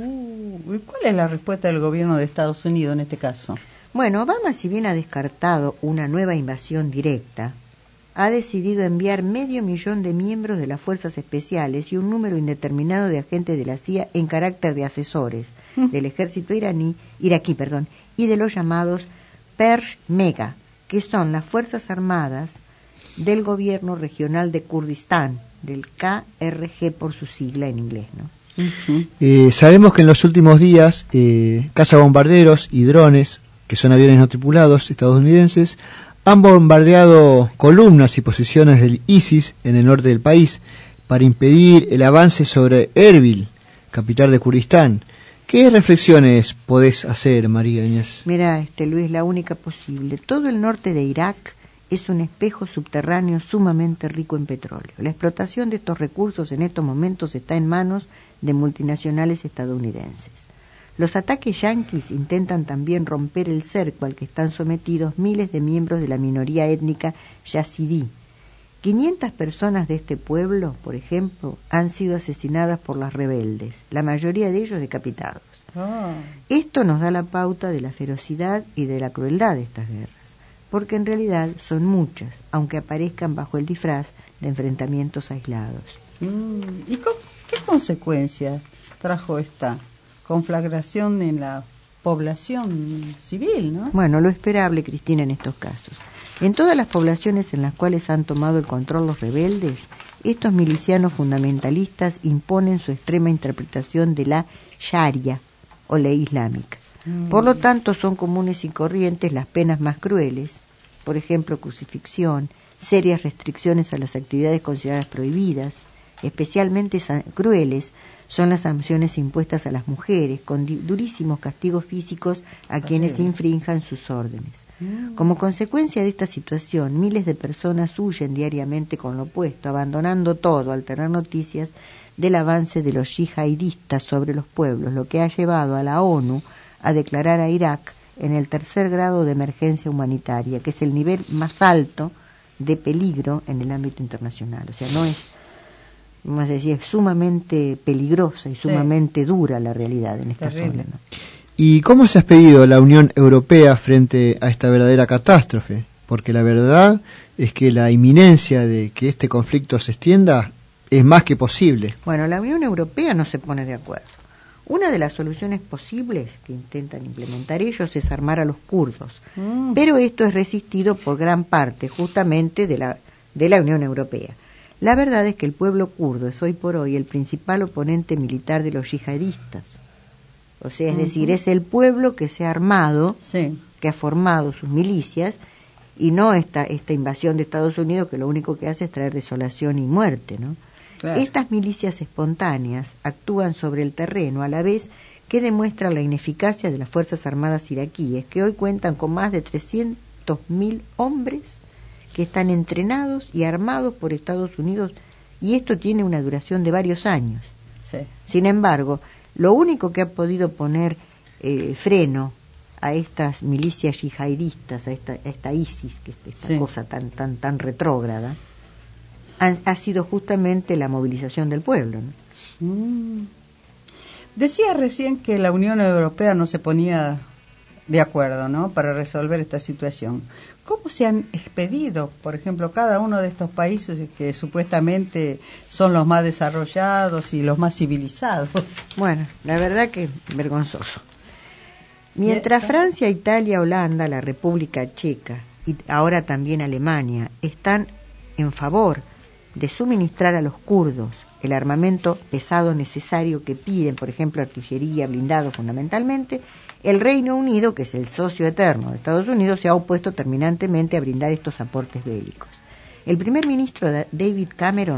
Uh, ¿Y cuál es la respuesta del gobierno de Estados Unidos en este caso? Bueno, Obama, si bien ha descartado una nueva invasión directa, ha decidido enviar medio millón de miembros de las fuerzas especiales y un número indeterminado de agentes de la C I A en carácter de asesores mm. del ejército iraní, iraquí perdón, y de los llamados Peshmerga, que son las fuerzas armadas del gobierno regional de Kurdistán, del K R G por su sigla en inglés, ¿no? Uh-huh. Eh, sabemos que en los últimos días eh, cazabombarderos y drones, que son aviones no tripulados estadounidenses, han bombardeado columnas y posiciones del ISIS en el norte del país para impedir el avance sobre Erbil, capital de Kurdistán. ¿Qué reflexiones podés hacer, María Inés? Mira, este Luis, la única posible. Todo el norte de Irak es un espejo subterráneo sumamente rico en petróleo. La explotación de estos recursos en estos momentos está en manos de multinacionales estadounidenses. Los ataques yanquis intentan también romper el cerco al que están sometidos miles de miembros de la minoría étnica yazidí. quinientas personas de este pueblo, por ejemplo, han sido asesinadas por las rebeldes, la mayoría de ellos decapitados. Oh. Esto nos da la pauta de la ferocidad y de la crueldad de estas guerras, porque en realidad son muchas, aunque aparezcan bajo el disfraz de enfrentamientos aislados. Mm, ¿Y con, qué consecuencias trajo esta conflagración en la población civil, no? Bueno, lo esperable, Cristina, en estos casos. En todas las poblaciones en las cuales han tomado el control los rebeldes, estos milicianos fundamentalistas imponen su extrema interpretación de la Sharia o ley islámica. Mm. Por lo tanto, son comunes y corrientes las penas más crueles, por ejemplo, crucifixión, serias restricciones a las actividades consideradas prohibidas. Especialmente crueles son las sanciones impuestas a las mujeres, con durísimos castigos físicos a quienes infrinjan sus órdenes. Como consecuencia de esta situación, miles de personas huyen diariamente con lo opuesto, abandonando todo al tener noticias del avance de los yihadistas sobre los pueblos, lo que ha llevado a la ONU a declarar a Irak en el tercer grado de emergencia humanitaria, que es el nivel más alto de peligro en el ámbito internacional. O sea, no es... vamos a decir, es sumamente peligrosa y sumamente sí. dura la realidad en esta zona, ¿no? ¿Y cómo se ha expedido la Unión Europea frente a esta verdadera catástrofe? Porque la verdad es que la inminencia de que este conflicto se extienda es más que posible. Bueno, la Unión Europea no se pone de acuerdo. Una de las soluciones posibles que intentan implementar ellos es armar a los kurdos, mm. pero esto es resistido por gran parte justamente de la, de la Unión Europea. La verdad es que el pueblo kurdo es hoy por hoy el principal oponente militar de los yihadistas. O sea, es uh-huh. decir, es el pueblo que se ha armado, sí. que ha formado sus milicias, y no esta, esta invasión de Estados Unidos que lo único que hace es traer desolación y muerte, ¿no? Claro. Estas milicias espontáneas actúan sobre el terreno a la vez que demuestra la ineficacia de las Fuerzas Armadas iraquíes, que hoy cuentan con más de trescientos mil hombres que están entrenados y armados por Estados Unidos, y esto tiene una duración de varios años. Sí. Sin embargo, lo único que ha podido poner eh, freno a estas milicias yihadistas, a esta, a esta ISIS, que es esta sí. cosa tan tan tan retrógrada, ha, ha sido justamente la movilización del pueblo, ¿no? Mm. Decía recién que la Unión Europea no se ponía de acuerdo, ¿no?, para resolver esta situación. ¿Cómo se han expedido, por ejemplo, cada uno de estos países que supuestamente son los más desarrollados y los más civilizados? Bueno, la verdad que vergonzoso. Mientras Francia, Italia, Holanda, la República Checa y ahora también Alemania están en favor de suministrar a los kurdos el armamento pesado necesario que piden, por ejemplo, artillería, blindados fundamentalmente, el Reino Unido, que es el socio eterno de Estados Unidos, se ha opuesto terminantemente a brindar estos aportes bélicos. El primer ministro David Cameron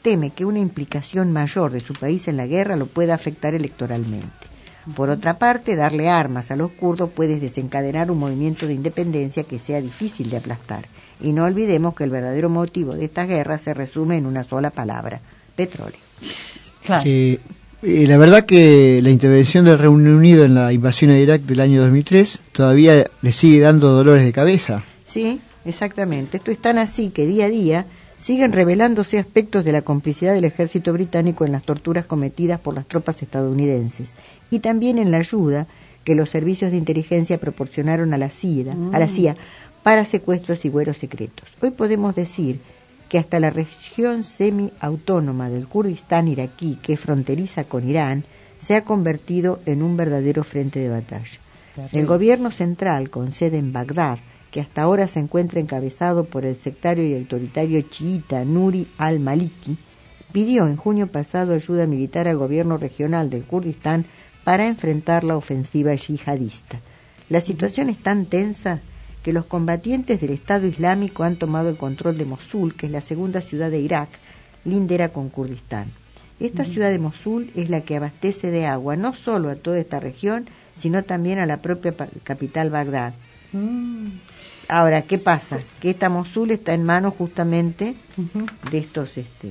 teme que una implicación mayor de su país en la guerra lo pueda afectar electoralmente. Por otra parte, darle armas a los kurdos puede desencadenar un movimiento de independencia que sea difícil de aplastar. Y no olvidemos que el verdadero motivo de esta guerra se resume en una sola palabra: petróleo. Claro. Eh, eh, la verdad que la intervención del Reino Unido en la invasión a Irak del año dos mil tres todavía le sigue dando dolores de cabeza. Sí, exactamente. Esto es tan así que día a día siguen revelándose aspectos de la complicidad del ejército británico en las torturas cometidas por las tropas estadounidenses y también en la ayuda que los servicios de inteligencia proporcionaron a la C I A, mm. a la C I A para secuestros y vuelos secretos. Hoy podemos decir que hasta la región semiautónoma del Kurdistán iraquí, que fronteriza con Irán, se ha convertido en un verdadero frente de batalla. Terrible. El gobierno central, con sede en Bagdad, que hasta ahora se encuentra encabezado por el sectario y autoritario chiita Nuri al-Maliki, pidió en junio pasado ayuda militar al gobierno regional del Kurdistán para enfrentar la ofensiva yihadista. La situación es tan tensa que los combatientes del Estado Islámico han tomado el control de Mosul, que es la segunda ciudad de Irak, lindera con Kurdistán. Esta mm. ciudad de Mosul es la que abastece de agua no solo a toda esta región, sino también a la propia capital Bagdad. Mm. Ahora, ¿qué pasa? Que esta Mosul está en manos justamente uh-huh. de estos este,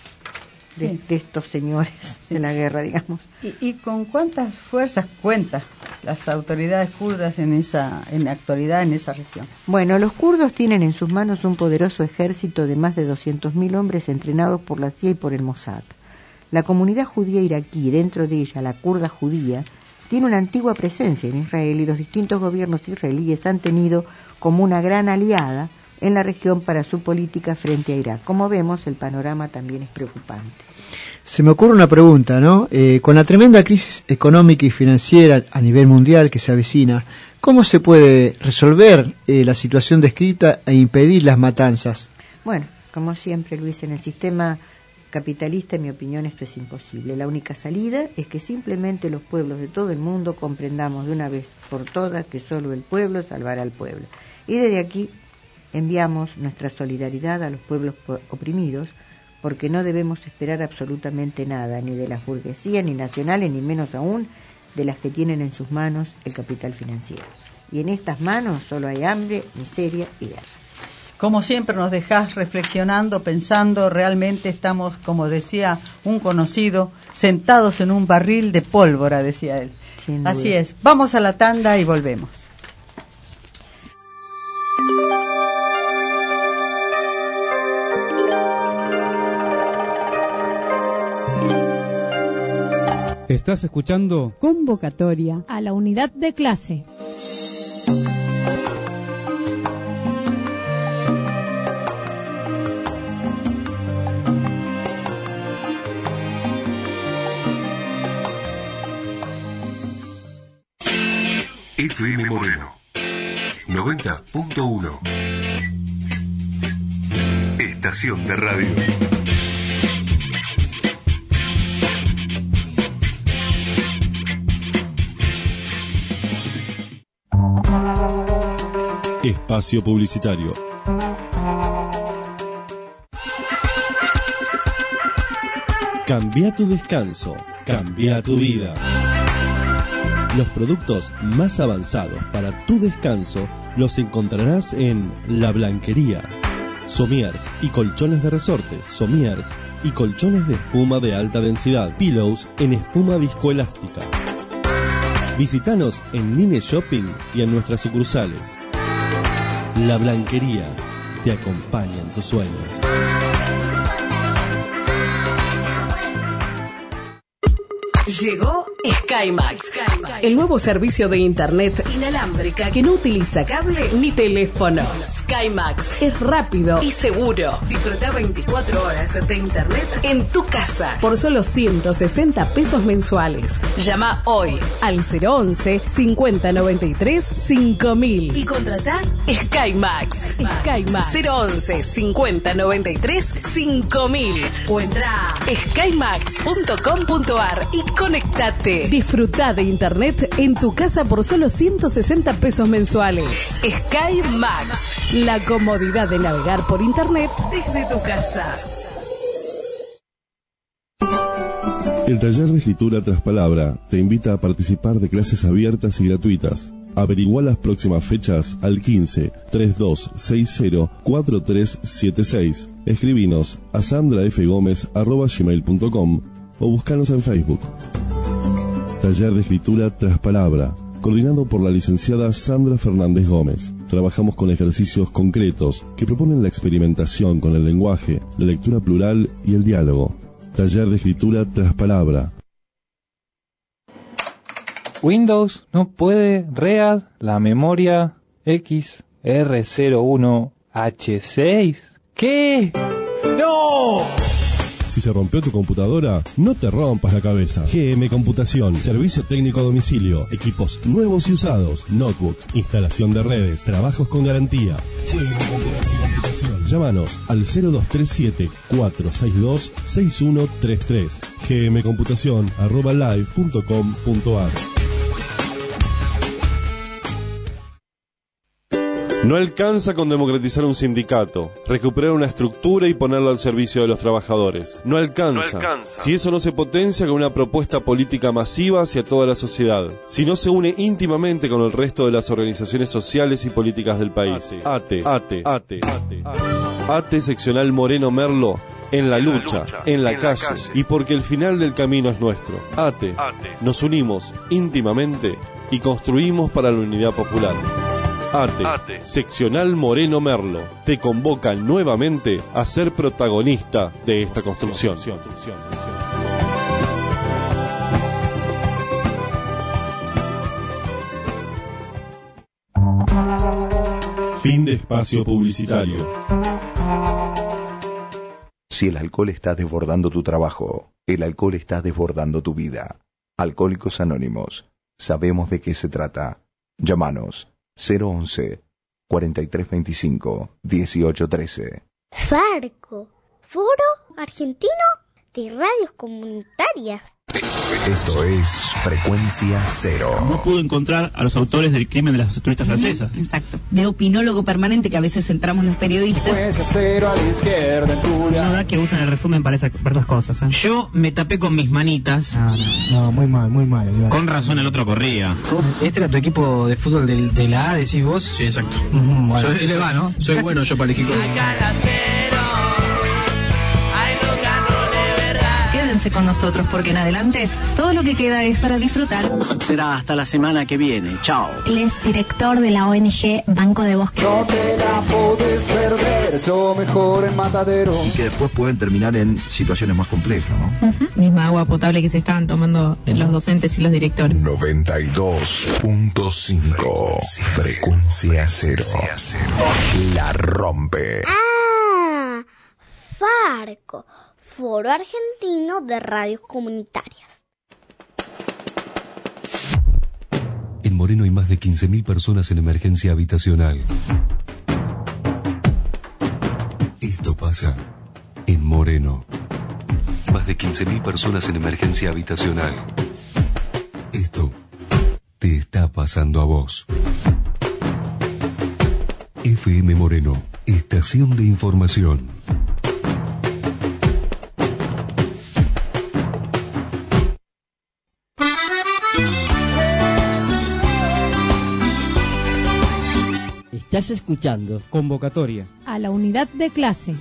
de, sí. de estos señores sí. de la guerra, digamos. ¿Y, y con cuántas fuerzas cuentan las autoridades kurdas en esa en la actualidad en esa región? Bueno, los kurdos tienen en sus manos un poderoso ejército de más de doscientos mil hombres entrenados por la C I A y por el Mossad. La comunidad judía iraquí, dentro de ella la kurda judía, tiene una antigua presencia en Israel y los distintos gobiernos israelíes han tenido como una gran aliada en la región para su política frente a Irak. Como vemos, el panorama también es preocupante. Se me ocurre una pregunta, ¿no? Eh, con la tremenda crisis económica y financiera a nivel mundial que se avecina, ¿cómo se puede resolver eh, la situación descrita e impedir las matanzas? Bueno, como siempre, Luis, en el sistema capitalista, en mi opinión, esto es imposible. La única salida es que simplemente los pueblos de todo el mundo comprendamos de una vez por todas que solo el pueblo salvará al pueblo. Y desde aquí enviamos nuestra solidaridad a los pueblos oprimidos, porque no debemos esperar absolutamente nada, ni de las burguesías, ni nacionales, ni menos aún de las que tienen en sus manos el capital financiero. Y en estas manos solo hay hambre, miseria y guerra. Como siempre nos dejás reflexionando, pensando, realmente estamos, como decía un conocido, sentados en un barril de pólvora, decía él. Así es, vamos a la tanda y volvemos. ¿Estás escuchando? Convocatoria a la unidad de clase. F M Moreno noventa punto uno. Estación de radio. Espacio publicitario. Cambia tu descanso, cambia tu vida. Los productos más avanzados para tu descanso los encontrarás en La Blanquería. Somiers y colchones de resorte, somiers y colchones de espuma de alta densidad, pillows en espuma viscoelástica. Visítanos en Nine Shopping y en nuestras sucursales. La Blanquería te acompaña en tus sueños. Llegó SkyMax, SkyMax, el nuevo servicio de internet inalámbrica que no utiliza cable ni teléfono. SkyMax es rápido y seguro. Disfruta veinticuatro horas de internet en tu casa por solo ciento sesenta pesos mensuales. Llama hoy al cero once, cincuenta noventa y tres, cinco mil y contrata SkyMax. SkyMax cero once, cincuenta noventa y tres, cinco mil o entra a skymax punto com punto ar y conectate. Disfruta de internet en tu casa por solo ciento sesenta pesos mensuales. SkyMax, la comodidad de navegar por internet desde tu casa. El taller de escritura tras palabra te invita a participar de clases abiertas y gratuitas. Averigua las próximas fechas al quince, treinta y dos sesenta, cuarenta y tres setenta y seis. Escribinos a sandrafgomez arroba gmail punto com o buscanos en Facebook. Taller de escritura tras palabra, coordinado por la licenciada Sandra Fernández Gómez. Trabajamos con ejercicios concretos que proponen la experimentación con el lenguaje, la lectura plural y el diálogo. Taller de escritura tras palabra. Windows no puede read la memoria X R cero uno H seis. ¿Qué? ¡No! Si se rompió tu computadora, no te rompas la cabeza. G M Computación, servicio técnico a domicilio, equipos nuevos y usados, notebooks, instalación de redes, trabajos con garantía. G M Computación. Llámanos al cero dos tres siete, cuatro seis dos, seis uno tres tres. gmcomputación arroba live punto com punto ar. No alcanza con democratizar un sindicato, recuperar una estructura y ponerlo al servicio de los trabajadores. No alcanza, no alcanza. Si eso no se potencia con una propuesta política masiva hacia toda la sociedad. Si no se une íntimamente con el resto de las organizaciones sociales y políticas del país. ATE, ATE, ATE, ATE, ATE seccional Moreno Merlo. En la lucha, en la calle, y porque el final del camino es nuestro. ATE, nos unimos íntimamente y construimos para la unidad popular. ATE, ATE, seccional Moreno Merlo, te convoca nuevamente a ser protagonista de esta construcción. Fin de espacio publicitario. Si el alcohol está desbordando tu trabajo, el alcohol está desbordando tu vida. Alcohólicos Anónimos, sabemos de qué se trata. Llámanos cero once, cuarenta y tres veinticinco, dieciocho trece. Farco, Foro Argentino de Radios Comunitarias. Esto es Frecuencia Cero. No pudo encontrar a los autores del crimen de las turistas francesas. Exacto. De opinólogo permanente que a veces entramos los periodistas. Frecuencia Cero a la izquierda, Turia. La verdad que usan el resumen para, esa, para esas cosas. ¿eh? Yo me tapé con mis manitas. No, no, no muy mal, muy mal. Igual. Con razón el otro corría. ¿Este era tu equipo de fútbol de, de la A, decís vos? Sí, exacto. Uh-huh, bueno, yo, sí le va, ¿no? Soy bueno yo para elegir. Saca la cero. Hay rock and roll de verdad. Quédense con nosotros porque en adelante todo lo que queda es para disfrutar. Será hasta la semana que viene. Chao. Él es director de la O N G Banco de Bosque. No te la podés perder, eso mejor en Matadero. Y que después pueden terminar en situaciones más complejas, ¿no? Uh-huh. Misma agua potable que se estaban tomando los docentes y los directores. noventa y dos punto cinco Frecuencia Cero. La rompe. Ah, Farco, Foro Argentino de Radios Comunitarias. En Moreno hay más de quince mil personas en emergencia habitacional. Esto pasa en Moreno. Más de quince mil personas en emergencia habitacional. Esto te está pasando a vos. F M Moreno, estación de información. Estás escuchando Convocatoria a la unidad de clase.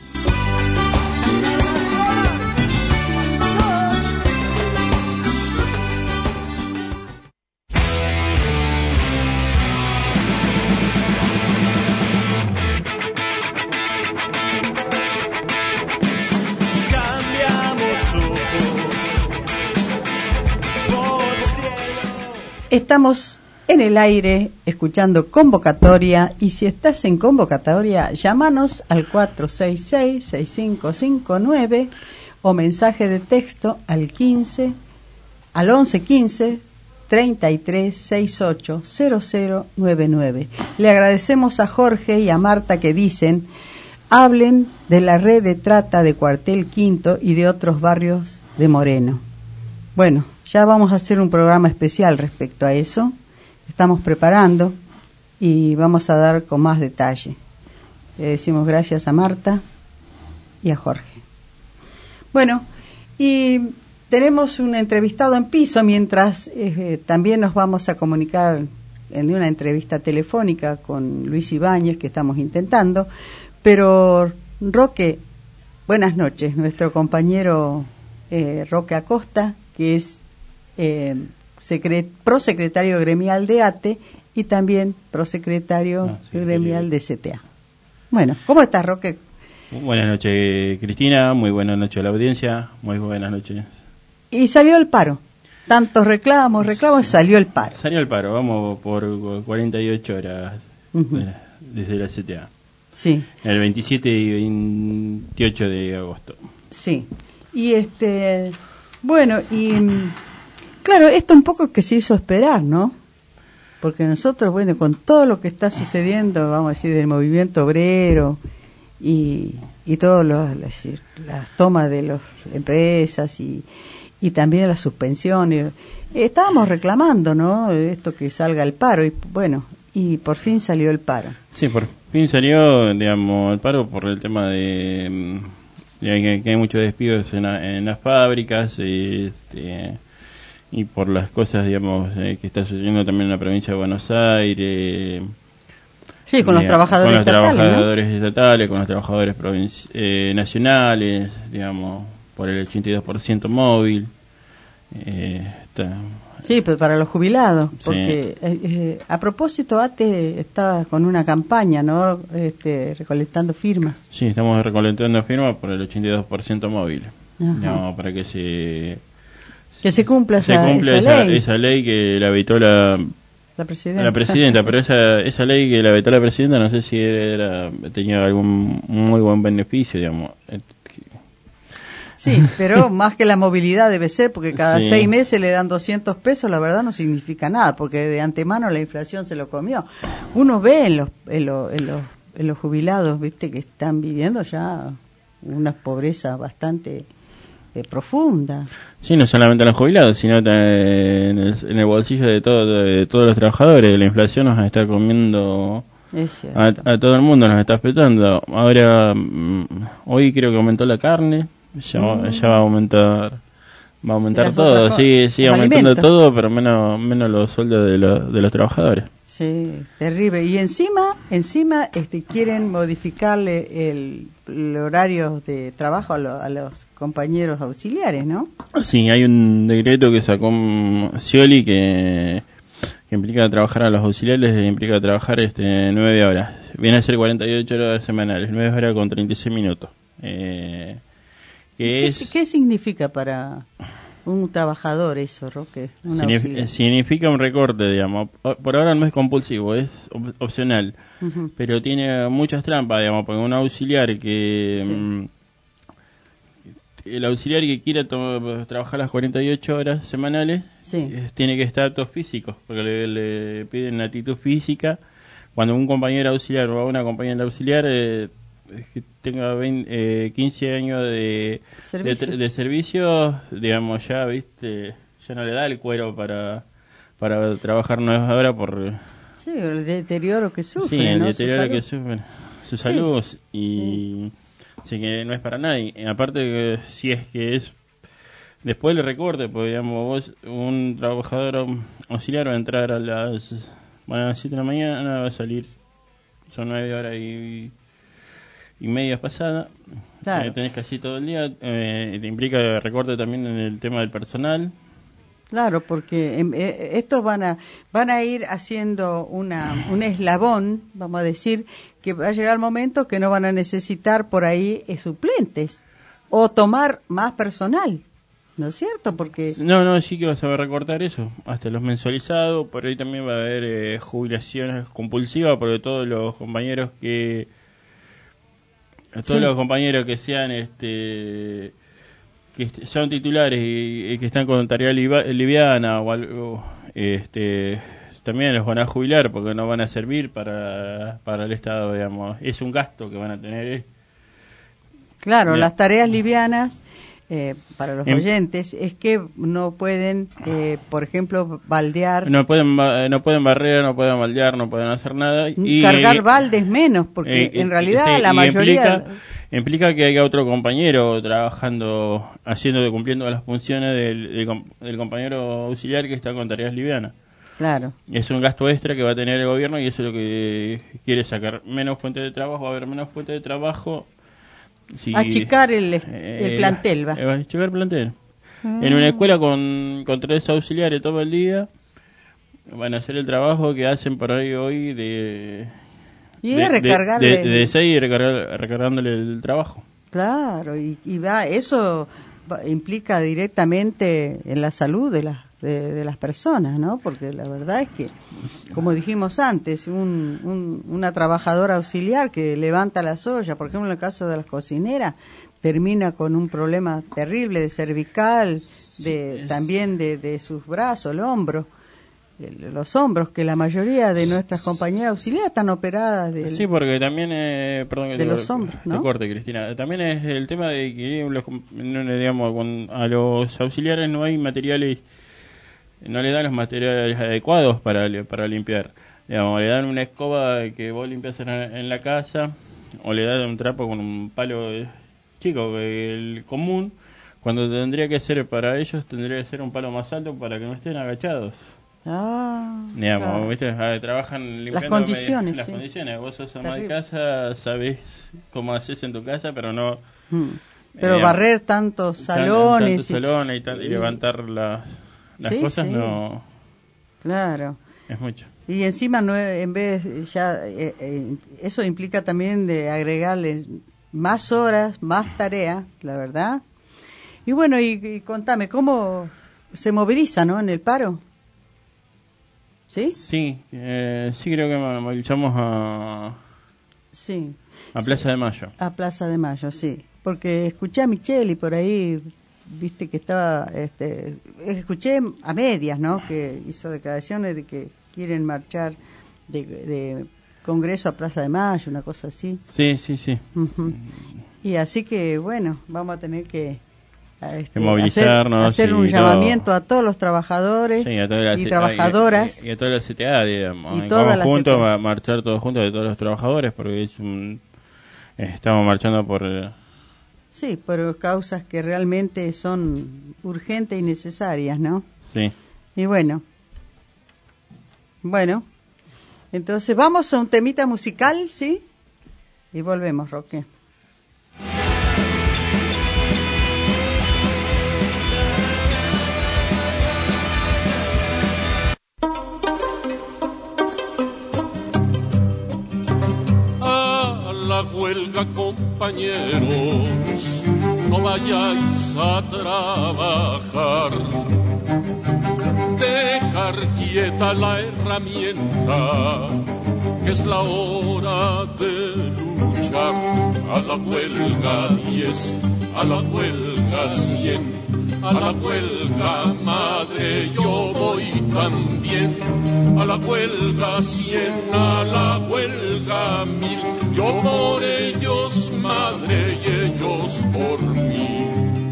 Estamos en el aire escuchando Convocatoria, y si estás en Convocatoria, llámanos al cuatro seis seis, seis cinco cinco nueve o mensaje de texto al quince al once quince treinta y tres sesenta y ocho cero cero nueve nueve. Le agradecemos a Jorge y a Marta que dicen: hablen de la red de trata de Cuartel Quinto y de otros barrios de Moreno. Bueno, ya vamos a hacer un programa especial respecto a eso. Estamos preparando y vamos a dar con más detalle. Le decimos gracias a Marta y a Jorge. Bueno, y tenemos un entrevistado en piso, mientras eh, también nos vamos a comunicar en una entrevista telefónica con Luis Ibáñez, que estamos intentando. Pero, Roque, buenas noches. Nuestro compañero eh, Roque Acosta, que es eh, secret- prosecretario gremial de A T E y también prosecretario ah, sí, gremial de C T A. Bueno, ¿cómo estás, Roque? Buenas noches, Cristina. Muy buenas noches a la audiencia. Muy buenas noches. Y salió el paro. Tantos reclamos, reclamos, salió el paro. Salió el paro. Vamos por cuarenta y ocho horas uh-huh. de, desde la C T A. Sí. El veintisiete y veintiocho de agosto. Sí. Y este, bueno, y claro, esto un poco que se hizo esperar, ¿no? Porque nosotros, bueno, con todo lo que está sucediendo, vamos a decir, del movimiento obrero y, y todas las, las tomas de las empresas y, y también las suspensiones, estábamos reclamando, ¿no? Esto que salga el paro y bueno, y por fin salió el paro. Sí, por fin salió, digamos, el paro por el tema de, de que, que hay muchos despidos en, la, en las fábricas, este, y por las cosas, digamos, eh, que está sucediendo también en la provincia de Buenos Aires. Sí, con los eh, trabajadores con los estatales, trabajadores ¿no? estatales, con los trabajadores provinci- eh, nacionales, digamos, por el ochenta y dos por ciento móvil. Eh, está, sí, pero para los jubilados, sí. porque eh, eh, a propósito, A T E estaba con una campaña, ¿no? Este, recolectando firmas. Sí, estamos recolectando firmas por el ochenta y dos por ciento móvil, digamos, para que se que se cumpla, se esa, cumpla esa, esa, ley. esa ley que la vetó la la presidenta, la presidenta pero esa esa ley que la vetó la presidenta no sé si era tenía algún muy buen beneficio, digamos. Sí, pero más que la movilidad debe ser, porque cada sí. seis meses le dan doscientos pesos, la verdad no significa nada, porque de antemano la inflación se lo comió. Uno ve en los, en los, en los, en los jubilados, viste, que están viviendo ya una pobreza bastante eh, profunda. Sí, no solamente los jubilados, sino en el, en el bolsillo de, todo, de todos los trabajadores. La inflación nos está comiendo a, a todo el mundo, nos está afectando. Ahora, hoy creo que aumentó la carne. Ya, mm. ya va a aumentar va a aumentar todo, sigue sigue aumentando alimentos. Todo, pero menos menos los sueldos de los de los trabajadores. Sí, terrible. Y encima encima este quieren modificarle el, el horario de trabajo a, lo, a los compañeros auxiliares, ¿no? Sí, hay un decreto que sacó Scioli que, que implica trabajar a los auxiliares, implica trabajar este nueve horas. Viene a ser cuarenta y ocho horas semanales, nueve horas con treinta y seis minutos. Eh ¿Qué, es, ¿Qué significa para un trabajador eso, Roque? Significa, significa un recorte, digamos. Por ahora no es compulsivo, es op- opcional. Uh-huh. Pero tiene muchas trampas, digamos, porque un auxiliar que... Sí. Mm, el auxiliar que quiera to- trabajar las cuarenta y ocho horas semanales, sí. eh, tiene que estar apto físico, porque le, le piden actitud física. Cuando un compañero auxiliar o una compañera auxiliar... Eh, que tenga veinte, eh, quince años de servicio. De, de servicio, digamos, ya, viste, ya no le da el cuero para para trabajar nueve horas por... Sí, el deterioro que sufre, Sí, el ¿no? deterioro que sufre su sí. salud y... Sí. Así que no es para nadie. Y aparte, que si es que es... Después del recorte, pues, digamos, vos, un trabajador auxiliar va a entrar a las... Bueno, a las siete de la mañana, va a salir... Son nueve horas y... y media pasada, claro. eh, tenés casi todo el día, eh, te implica recorte también en el tema del personal. Claro, porque eh, estos van a van a ir haciendo una un eslabón, vamos a decir, que va a llegar el momento que no van a necesitar por ahí eh, suplentes o tomar más personal, ¿no es cierto? Porque no, no, sí que vas a recortar eso, hasta los mensualizados, por ahí también va a haber eh, jubilaciones compulsivas, porque todos los compañeros que a todos sí. los compañeros que sean este que son titulares y, y que están con tarea liviana o algo, este también los van a jubilar porque no van a servir para para el Estado, digamos, es un gasto que van a tener. Claro, Mira. Las tareas livianas eh, para los en, oyentes, es que no pueden, eh, por ejemplo, baldear. No pueden no pueden barrer, no pueden baldear, no pueden hacer nada. Y cargar baldes menos, porque eh, en realidad sí, la mayoría... Implica, implica que haya otro compañero trabajando, haciendo, cumpliendo las funciones del, del, del compañero auxiliar que está con tareas livianas. Claro. Es un gasto extra que va a tener el gobierno y eso es lo que quiere sacar. Menos fuentes de trabajo, va a haber menos fuentes de trabajo. Si, achicar el, eh, el plantel, va. Eh, achicar el plantel. Mm. En una escuela con, con tres auxiliares todo el día, van a hacer el trabajo que hacen por ahí hoy de... Y de, recargarle... De, de, de seis y recargar, recargándole el trabajo. Claro, y, y va, eso va, implica directamente en la salud de las de, de las personas, ¿no? Porque la verdad es que, como dijimos antes, un, un, una trabajadora auxiliar que levanta las ollas, por ejemplo en el caso de las cocineras, termina con un problema terrible de cervical, de también de, de sus brazos, el hombro, el, los hombros, que la mayoría de nuestras compañeras auxiliares están operadas del, sí, porque también eh, perdón que de te los corte, hombros, ¿no? Te corte, Cristina. También es el tema de que los, no, digamos, con, a los auxiliares no hay materiales, no le dan los materiales adecuados para para limpiar. Digamos, le dan una escoba que vos limpias en, en la casa, o le dan un trapo con un palo chico, el común, cuando tendría que ser para ellos, tendría que ser un palo más alto para que no estén agachados. Ah, digamos, claro. ¿viste? Ah, trabajan limpiando las condiciones, las sí. condiciones. Vos sos ama de casa, sabés cómo haces en tu casa, pero no... Hmm. Pero eh, barrer tantos salones, tantos salones y, tan, y levantar la, las sí, cosas sí. no... Claro. Es mucho. Y encima, no, en vez ya eh, eh, eso implica también de agregarle más horas, más tareas, la verdad. Y bueno, y, y contame, ¿cómo se moviliza, no, en el paro? ¿Sí? Sí, eh, sí creo que movilizamos a... Sí. A Plaza sí. de Mayo. A Plaza de Mayo, sí. Porque escuché a Micheli por ahí, viste que estaba... este escuché a medias, ¿no? Que hizo declaraciones de que quieren marchar de, de Congreso a Plaza de Mayo, una cosa así. Sí, sí, sí. Uh-huh. Y así que, bueno, vamos a tener que... Este, que movilizarnos hacer, hacer un llamamiento todo. a todos los trabajadores sí, a todas y las, trabajadoras y, y, y a todas las C T A, digamos, y en todas conjunto las C T A. Va a marchar todos juntos de todos los trabajadores porque es un, estamos marchando por sí, por causas que realmente son urgentes y necesarias, ¿no? Sí. Y bueno, bueno, entonces vamos a un temita musical, ¿sí? Y volvemos, Roque. Huelga, compañeros, no vayáis a trabajar, dejar quieta la herramienta, que es la hora de luchar. A la huelga diez, a la huelga cien, a la huelga madre yo voy también, a la huelga cien, a la huelga mil. Yo por ellos, madre, y ellos por mí.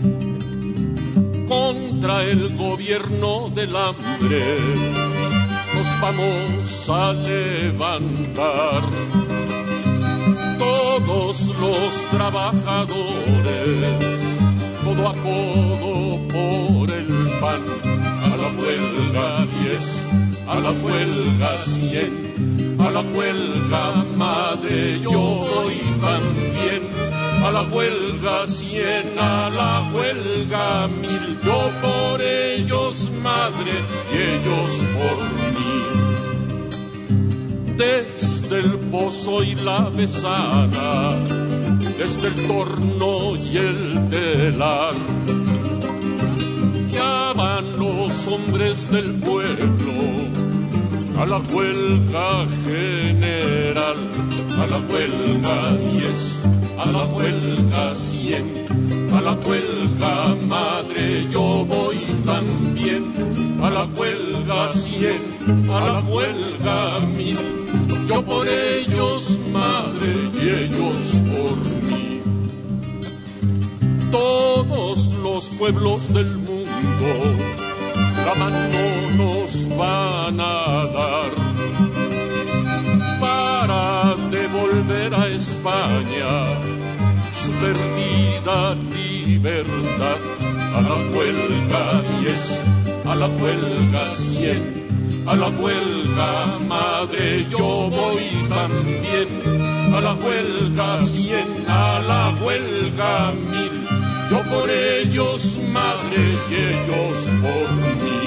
Contra el gobierno del hambre nos vamos a levantar. Todos los trabajadores, codo a codo por el pan. A la huelga diez, a la huelga cien, a la huelga madre yo voy también, a la huelga cien, a la huelga mil, yo por ellos madre y ellos por mí. Desde el pozo y la mesana, desde el torno y el telar, ya van los hombres del pueblo a la huelga general, a la huelga diez, a la huelga cien, a la huelga madre yo voy también, a la huelga cien, a la huelga mil, yo por ellos madre y ellos por mí. Todos los los pueblos del mundo la mano nos van a dar para devolver a España su perdida libertad. A la huelga diez, a la huelga cien, a la huelga madre yo voy también. A la huelga cien, a la huelga mil, yo por ellos madre y ellos por mí.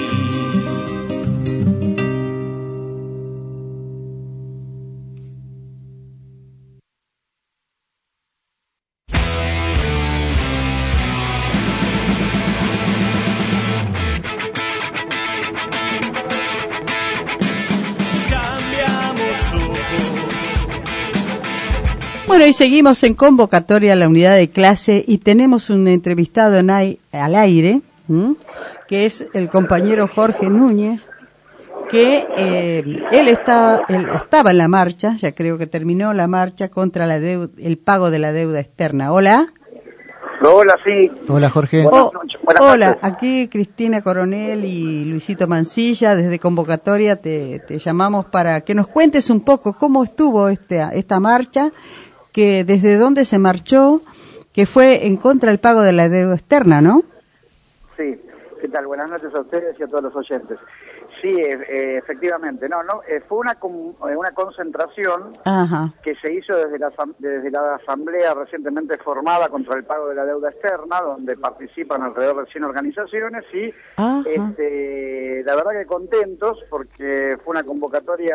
Bueno, y seguimos en convocatoria a la unidad de clase y tenemos un entrevistado en ay, al aire, ¿m? que es el compañero Jorge Núñez, que eh, él, está, él estaba en la marcha, ya creo que terminó la marcha contra la deuda, el pago de la deuda externa. Hola. Hola, sí. Hola, Jorge. Oh, hola, aquí Cristina Coronel y Luisito Mancilla, desde convocatoria te, te llamamos para que nos cuentes un poco cómo estuvo este, esta marcha, que desde dónde se marchó, que fue en contra del pago de la deuda externa, ¿no? Sí, ¿qué tal? Buenas noches a ustedes y a todos los oyentes. Sí, eh, efectivamente, no, no, eh, fue una una concentración Ajá. que se hizo desde la desde la asamblea recientemente formada contra el pago de la deuda externa, donde participan alrededor de cien organizaciones y Ajá. este, la verdad que contentos porque fue una convocatoria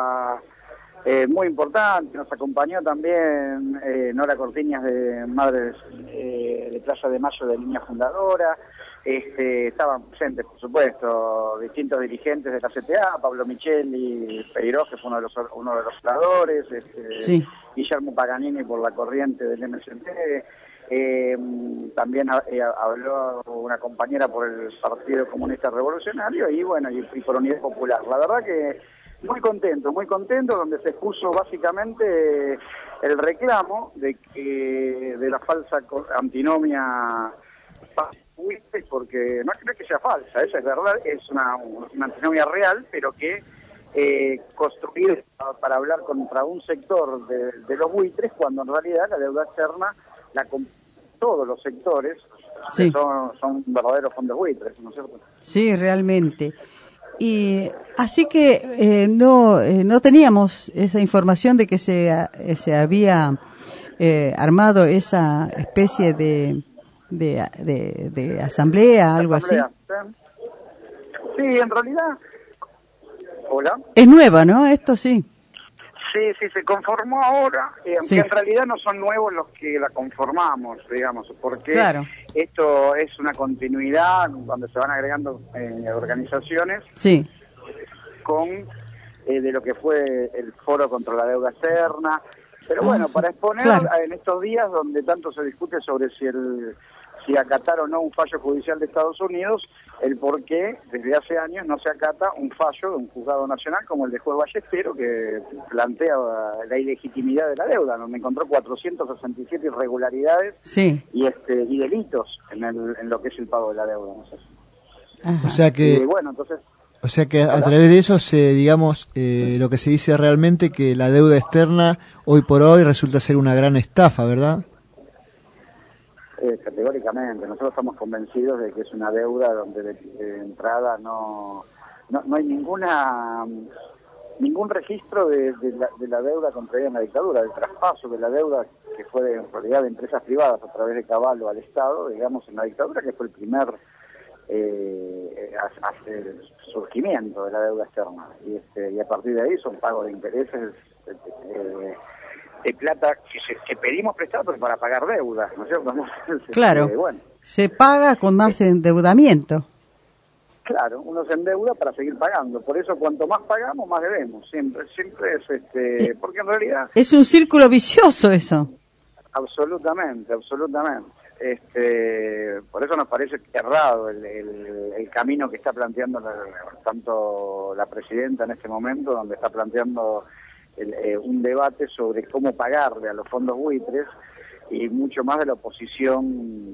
Eh, muy importante. Nos acompañó también eh, Nora Cortiñas de Madres eh, de Plaza de Mayo de Línea Fundadora. Este, estaban presentes, por supuesto, distintos dirigentes de la C T A, Pablo Micheli Peiró, que fue uno de los uno de los oradores, este, sí. Guillermo Paganini por la corriente del M S T. Eh, también eh, habló una compañera por el Partido Comunista Revolucionario y bueno, y, y por Unidad Popular. La verdad que muy contento, muy contento, donde se expuso básicamente el reclamo de que de la falsa antinomia, porque no creo que sea falsa, esa es verdad, es una, una antinomia real, pero que eh, construir para hablar contra un sector de, de los buitres, cuando en realidad la deuda externa la comp- todos los sectores, sí. que son, son verdaderos fondos buitres, ¿no es cierto? Sí, realmente. Y así que eh, no eh, no teníamos esa información de que se eh, se había eh, armado esa especie de de, de, de asamblea, algo asamblea, así. Sí, en realidad. Hola. Es nueva, ¿no? Esto sí. Sí, sí, se conformó ahora, eh, aunque sí. en realidad no son nuevos los que la conformamos, digamos, porque claro. esto es una continuidad donde se van agregando eh, organizaciones sí. con eh, de lo que fue el foro contra la deuda externa, pero ah, bueno, para exponer claro. en estos días donde tanto se discute sobre si el si acatar o no un fallo judicial de Estados Unidos, el por qué desde hace años no se acata un fallo de un juzgado nacional como el de juez Ballestero, que plantea la ilegitimidad de la deuda, donde encontró cuatrocientas sesenta y siete irregularidades sí. y este y delitos en, el, en lo que es el pago de la deuda. No sé. O sea que... Y bueno, entonces... O sea que a través de eso se, digamos, eh, lo que se dice realmente que la deuda externa hoy por hoy resulta ser una gran estafa, ¿verdad? Eh, categóricamente, nosotros estamos convencidos de que es una deuda donde de, de entrada no, no no hay ninguna ningún registro de, de, la, de la deuda contraída en la dictadura, del traspaso de la deuda que fue de, en realidad de empresas privadas a través de Caballo al Estado, digamos, en la dictadura, que fue el primer eh, a, a, el surgimiento de la deuda externa. Y, este, y a partir de ahí son pagos de intereses eh, de plata que, se, que pedimos prestado pero para pagar deudas, ¿no es cierto? Claro, eh, bueno. Se paga con más endeudamiento. Claro, uno se endeuda para seguir pagando, por eso cuanto más pagamos, más debemos, siempre, siempre es, este, eh, porque en realidad... Es un círculo vicioso eso. Absolutamente, absolutamente. Este, por eso nos parece errado el, el, el camino que está planteando la, tanto la presidenta en este momento, donde está planteando el, eh, un debate sobre cómo pagarle a los fondos buitres y mucho más de la oposición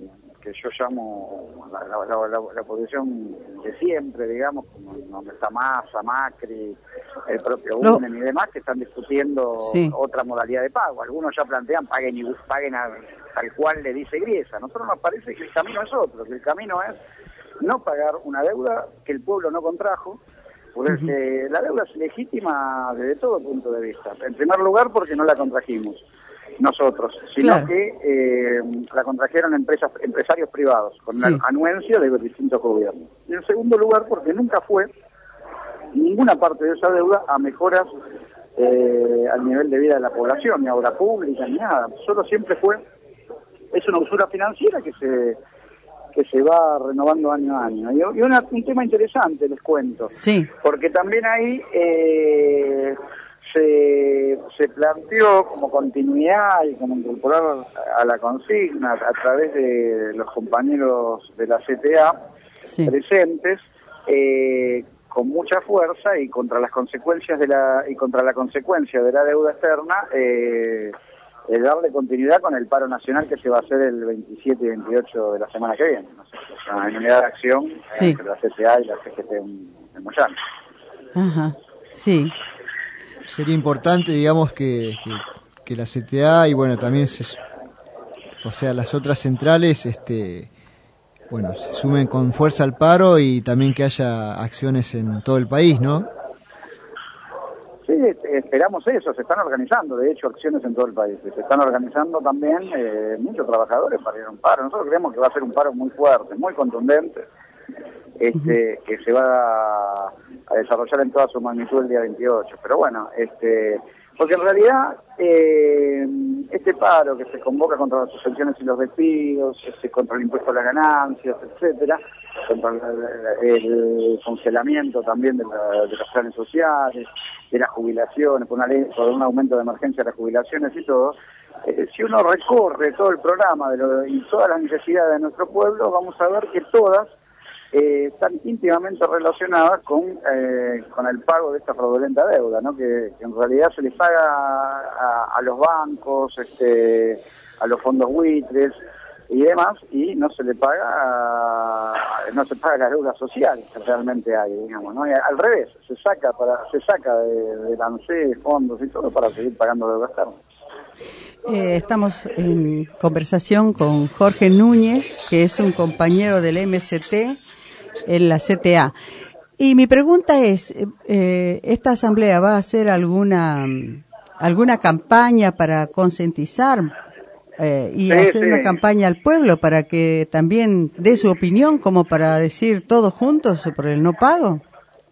que yo llamo la, la, la, la, la oposición de siempre, digamos, como donde está Massa, Macri, el propio Lo... UNEM y demás, que están discutiendo sí. otra modalidad de pago. Algunos ya plantean paguen y paguen a, tal cual le dice Griesa. A nosotros nos parece que el camino es otro, que el camino es no pagar una deuda que el pueblo no contrajo, porque uh-huh. la deuda es legítima desde todo punto de vista. En primer lugar, porque no la contrajimos nosotros, sino claro. que eh, la contrajeron empresas, empresarios privados, con sí. una anuencia de los distintos gobiernos. Y en segundo lugar, porque nunca fue ninguna parte de esa deuda a mejoras eh, al nivel de vida de la población, ni a obra pública, ni nada. Solo siempre fue, es una usura financiera que se que se va renovando año a año. Y, y una, un tema interesante, les cuento, sí. porque también ahí eh, se, se planteó como continuidad y como incorporar a la consigna a través de los compañeros de la C T A sí. presentes, eh, con mucha fuerza y contra las consecuencias de la y contra la consecuencia de la deuda externa, eh, de darle continuidad con el paro nacional que se va a hacer el veintisiete y veintiocho de la semana que viene, ¿no? O sea, en unidad de acción sí. entre la C T A y la C G T en, en Moyano. Ajá, sí. Sería importante, digamos, que, que, que la C T A y, bueno, también, se, o sea, las otras centrales, este, bueno, se sumen con fuerza al paro y también que haya acciones en todo el país, ¿no? Sí, esperamos eso, se están organizando, de hecho, acciones en todo el país. Se están organizando también eh, muchos trabajadores para ir a un paro. Nosotros creemos que va a ser un paro muy fuerte, muy contundente, este, uh-huh. que se va a, a desarrollar en toda su magnitud el día veintiocho. Pero bueno, este, porque en realidad eh, este paro que se convoca contra las suspensiones y los despidos, este, contra el impuesto a las ganancias, etcétera, contra el, el congelamiento también de, la, de los planes sociales, de las jubilaciones, por, una ley, por un aumento de emergencia de las jubilaciones y todo, eh, si uno recorre todo el programa de lo, y todas las necesidades de nuestro pueblo, vamos a ver que todas eh, están íntimamente relacionadas con eh, con el pago de esta fraudulenta deuda, ¿no? Que, que en realidad se les paga a, a los bancos, este, a los fondos buitres y demás, y no se le paga no se paga la deuda social que realmente hay, digamos, ¿no? Y al revés, se saca para se saca de, de la ANSES, fondos y todo para seguir pagando deuda externa. Eh, estamos en conversación con Jorge Núñez, que es un compañero del M S T en la C T A. Y mi pregunta es, eh, ¿esta asamblea va a hacer alguna alguna campaña para concientizar Eh, y sí, hacer sí. una campaña al pueblo para que también dé su opinión, como para decir todos juntos por el no pago?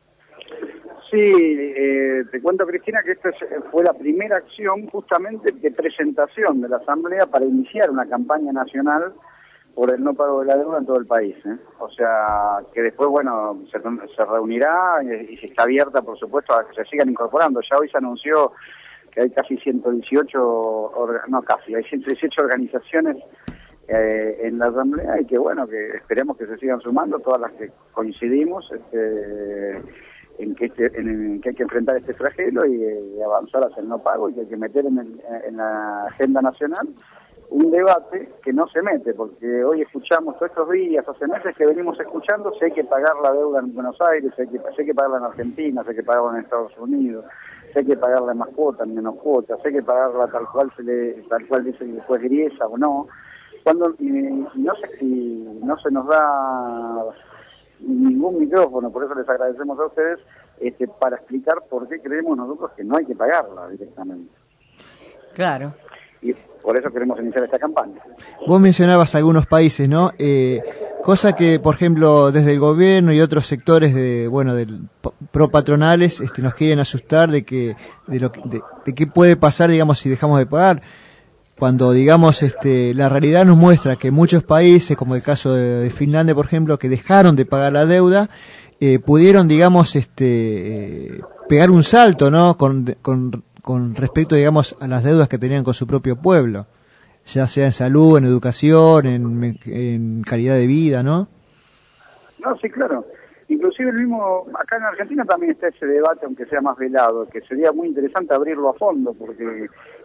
Sí, eh, te cuento, Cristina, que esta fue la primera acción justamente de presentación de la Asamblea para iniciar una campaña nacional por el no pago de la deuda en todo el país, ¿eh? O sea, que después, bueno, se, se reunirá y, y si está abierta, por supuesto, a que se sigan incorporando. Ya hoy se anunció que hay casi ciento dieciocho, no casi, hay ciento dieciocho organizaciones eh, en la Asamblea y que bueno, que esperemos que se sigan sumando todas las que coincidimos este, en, que este, en que hay que enfrentar este flagelo y, y avanzar hacia el no pago y que hay que meter en, el, en la agenda nacional un debate que no se mete, porque hoy escuchamos todos estos días, hace meses que venimos escuchando, si hay que pagar la deuda en Buenos Aires, si hay que, si hay que pagarla en Argentina, si hay que pagarla en Estados Unidos, si hay que pagarla en más cuotas, en menos cuotas, si hay que pagarla tal cual se le, tal cual dice que después Griesa o no, cuando y, no sé si no se nos da ningún micrófono, por eso les agradecemos a ustedes, este, para explicar por qué creemos nosotros que no hay que pagarla directamente. Claro. Y por eso queremos iniciar esta campaña. Vos mencionabas algunos países, ¿no? Eh, cosa que, por ejemplo, desde el gobierno y otros sectores de, bueno, del pro patronales, este, nos quieren asustar de que, de lo de, de qué puede pasar, digamos, si dejamos de pagar. Cuando, digamos, este, la realidad nos muestra que muchos países, como el caso de, de Finlandia, por ejemplo, que dejaron de pagar la deuda, eh, pudieron, digamos, este, eh, pegar un salto, ¿no? Con, con con respecto, digamos, a las deudas que tenían con su propio pueblo, ya sea en salud, en educación, en, en calidad de vida, ¿no? No, sí, claro. Inclusive el mismo, acá en Argentina también está ese debate, aunque sea más velado, que sería muy interesante abrirlo a fondo, porque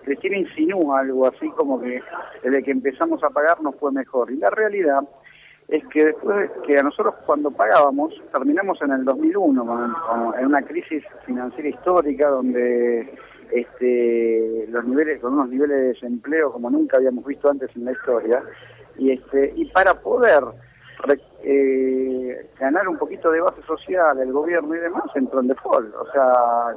Cristina insinúa algo así como que desde que empezamos a pagar nos fue mejor. Y la realidad es que después de que a nosotros cuando pagábamos, terminamos en el dos mil uno, con, con, en una crisis financiera histórica donde este, los niveles, con unos niveles de desempleo como nunca habíamos visto antes en la historia, y este, y para poder eh, ganar un poquito de base social, el gobierno y demás, entró en default, o sea,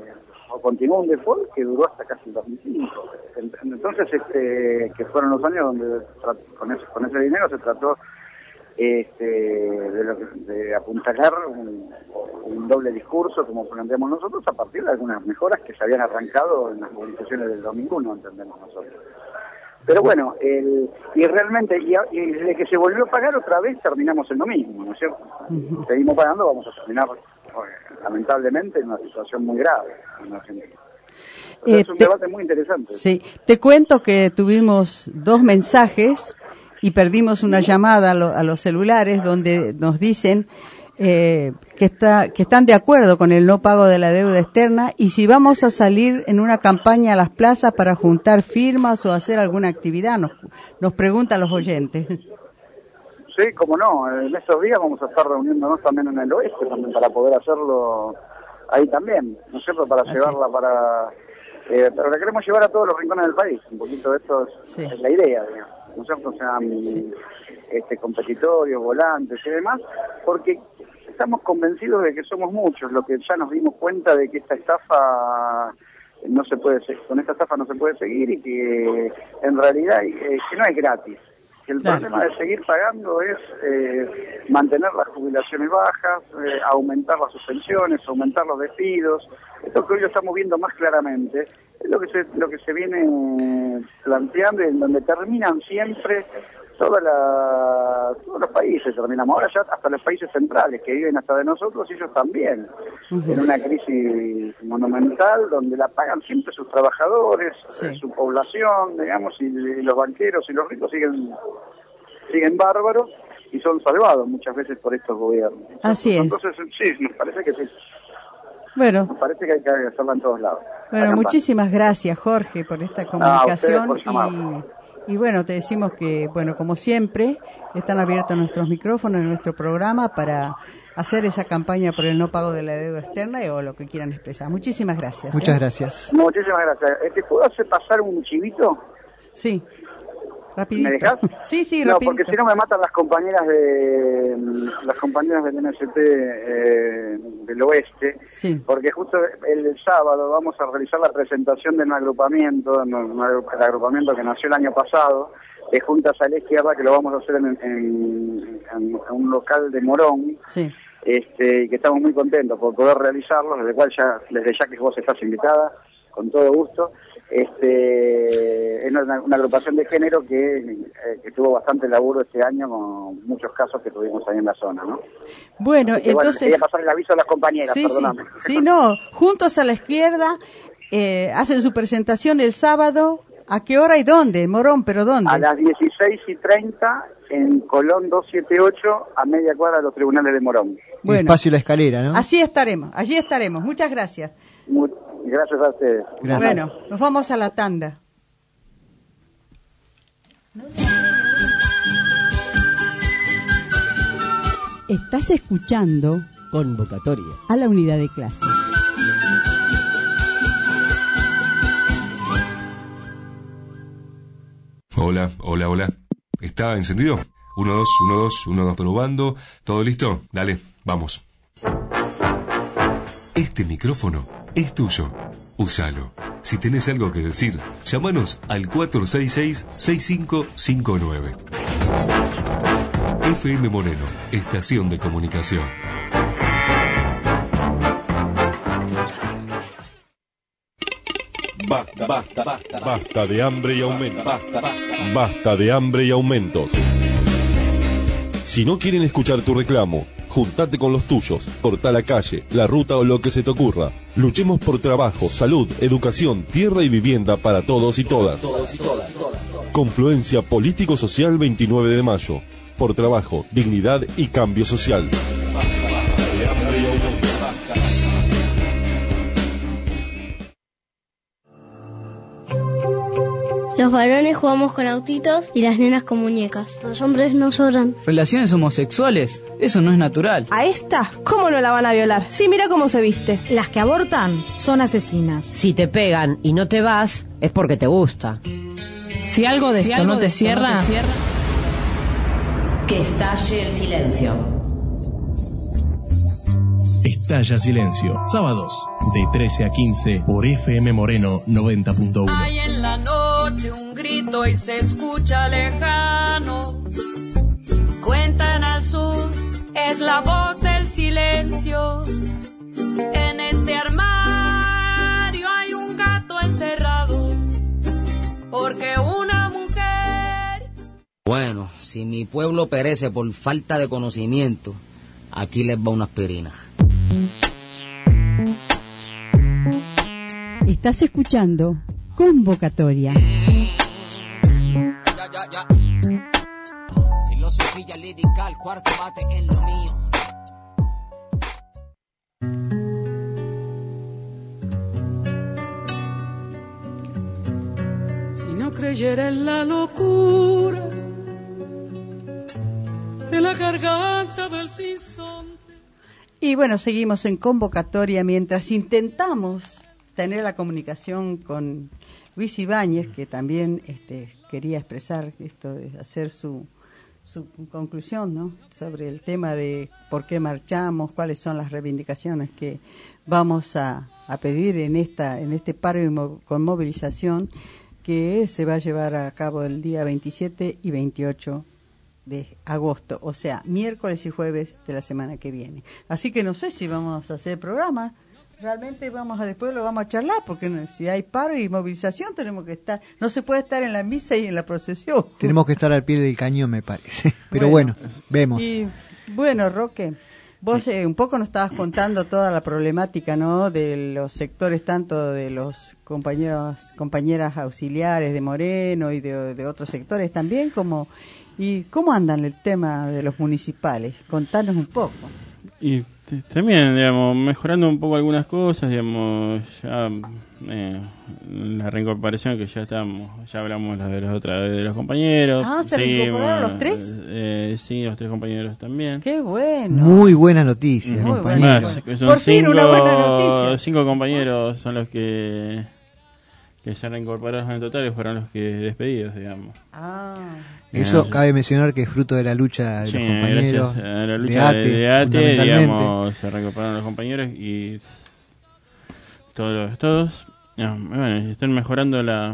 o continuó un default que duró hasta casi el dos mil cinco. Entonces, este, que fueron los años donde con ese, con ese dinero se trató Este, de, lo que, de apuntalar un, un doble discurso como planteamos nosotros a partir de algunas mejoras que se habían arrancado en las movilizaciones del dos mil uno, entendemos nosotros. Pero bueno, el, y realmente, y, y desde que se volvió a pagar otra vez terminamos en lo mismo, ¿no es cierto? Uh-huh. Seguimos pagando, vamos a terminar lamentablemente en una situación muy grave en Argentina. Eh, es un te, debate muy interesante. Sí, te cuento que tuvimos dos mensajes y perdimos una llamada a, lo, a los celulares donde nos dicen eh, que está que están de acuerdo con el no pago de la deuda externa y si vamos a salir en una campaña a las plazas para juntar firmas o hacer alguna actividad, nos, nos preguntan los oyentes. Sí, cómo no, en estos días vamos a estar reuniéndonos también en el oeste también para poder hacerlo ahí también, ¿no es cierto? Para Así. llevarla para... Eh, pero la queremos llevar a todos los rincones del país, un poquito de esto es, sí. es la idea, digamos. ¿No es cierto? Sean sí. este, competitorios, volantes y demás, porque estamos convencidos de que somos muchos, lo que ya nos dimos cuenta de que esta estafa no se puede con esta estafa no se puede seguir y que en realidad eh, que no es gratis, que el claro. problema de seguir pagando es eh, mantener las jubilaciones bajas, eh, aumentar las suspensiones, aumentar los despidos. Esto que hoy lo estamos viendo más claramente es lo que se lo que se viene planteando y en donde terminan siempre toda la, todos los países terminamos ahora ya hasta los países centrales que viven hasta de nosotros y ellos también uh-huh. en una crisis monumental donde la pagan siempre sus trabajadores, sí. eh, su población, digamos, y, y los banqueros y los ricos siguen siguen bárbaros y son salvados muchas veces por estos gobiernos. Así entonces, es. Entonces sí, me parece que sí. Bueno, me parece que hay que hacerla en todos lados. Bueno, muchísimas gracias, Jorge, por esta comunicación ah, y, y bueno, te decimos que, bueno, como siempre, están abiertos nuestros micrófonos en nuestro programa para hacer esa campaña por el no pago de la deuda externa o lo que quieran expresar. Muchísimas gracias. Muchas ¿eh? gracias. Muchísimas gracias. ¿Te puedo hacer pasar un chivito? Sí. Rapidito. ¿Me dejás? Sí, sí, no, rapidito. porque si no me matan las compañeras de las compañeras del N S T eh, del oeste, sí. porque justo el, el sábado vamos a realizar la presentación de un agrupamiento, un, un agrupamiento que nació el año pasado, de Juntas a la Izquierda, que lo vamos a hacer en, en, en, en un local de Morón, sí. este, y que estamos muy contentos por poder realizarlo, desde cual ya, desde ya que vos estás invitada, con todo gusto. Este, es una, una agrupación de género que, eh, que tuvo bastante laburo este año con muchos casos que tuvimos ahí en la zona, ¿no? Bueno, que, entonces... Bueno, quería pasar el aviso a las compañeras, sí, perdóname. Sí, sí, no, Juntos a la Izquierda eh, hacen su presentación el sábado, ¿a qué hora y dónde? Morón, ¿pero dónde? A las dieciséis y treinta en Colón doscientos setenta y ocho, a media cuadra de los tribunales de Morón. Bueno, el espacio y la escalera, ¿no? Así estaremos, allí estaremos. Muchas gracias. Muy, gracias a ustedes. Gracias. Bueno, nos vamos a la tanda. Estás escuchando Convocatoria a la unidad de clase. Hola, hola, hola. ¿Está encendido? Uno, dos, uno, dos, uno, dos, probando. ¿Todo listo? Dale, vamos. Este micrófono es tuyo. Úsalo. Si tenés algo que decir, llámanos al cuatro seis seis, seis cinco cinco nueve. F M Moreno, estación de comunicación. Basta, basta, basta, basta de hambre y aumentos. Basta, basta, basta de hambre y aumentos. Si no quieren escuchar tu reclamo, juntate con los tuyos, corta la calle, la ruta o lo que se te ocurra. Luchemos por trabajo, salud, educación, tierra y vivienda para todos y todas. Confluencia Político-Social veintinueve de mayo. Por trabajo, dignidad y cambio social. Los varones jugamos con autitos y las nenas con muñecas. Los hombres no sobran. Relaciones homosexuales, eso no es natural. ¿A esta? ¿Cómo no la van a violar? Sí, mira cómo se viste. Las que abortan son asesinas. Si te pegan y no te vas, es porque te gusta. Si algo de si esto algo no te de esto cierra, no te cierra, que estalle el silencio. Estalla Silencio, sábados de trece a quince por F M Moreno noventa punto uno. Hay en la noche un grito y se escucha lejano. Cuentan al sur, es la voz del silencio. En este armario hay un gato encerrado, porque una mujer... Bueno, si mi pueblo perece por falta de conocimiento, aquí les va una aspirina. Estás escuchando Convocatoria. Ya, ya, ya. Filosofía lírica, el cuarto bate en lo mío. Si no creyera en la locura de la garganta del sinsonte. Y bueno, seguimos en Convocatoria mientras intentamos tener la comunicación con Luis Ibáñez, que también este, quería expresar esto, de hacer su, su conclusión, ¿no?, sobre el tema de por qué marchamos, cuáles son las reivindicaciones que vamos a, a pedir en esta en este paro y mo- con movilización que se va a llevar a cabo el día veintisiete y veintiocho de agosto, o sea, miércoles y jueves de la semana que viene. Así que no sé si vamos a hacer programa, realmente vamos a después lo vamos a charlar, porque no, si hay paro y movilización tenemos que estar, no se puede estar en la misa y en la procesión. Tenemos que estar al pie del cañón, me parece. Pero bueno, bueno vemos. Y bueno, Roque, vos eh, un poco nos estabas contando toda la problemática, ¿no?, de los sectores, tanto de los compañeros, compañeras auxiliares de Moreno y de, de otros sectores también, como... ¿Y cómo andan el tema de los municipales? Contanos un poco. Y t- también, digamos, mejorando un poco algunas cosas, digamos, ya eh, la reincorporación que ya estamos, ya hablamos de los otra de los compañeros. Ah, ¿se sí, reincorporaron bueno, los tres? Eh, sí, los tres compañeros también. ¡Qué bueno! Muy buena noticia, Muy compañeros. buena. Son Por fin, cinco, una buena noticia. Cinco compañeros son los que, que se reincorporaron en total y fueron los que despedidos, digamos. Ah. Eso sí. Cabe mencionar que es fruto de la lucha de sí, los compañeros, gracias a la lucha de ATE, de, de ATE, fundamentalmente. digamos, se recuperaron los compañeros y todos, todos, no, bueno, están mejorando la,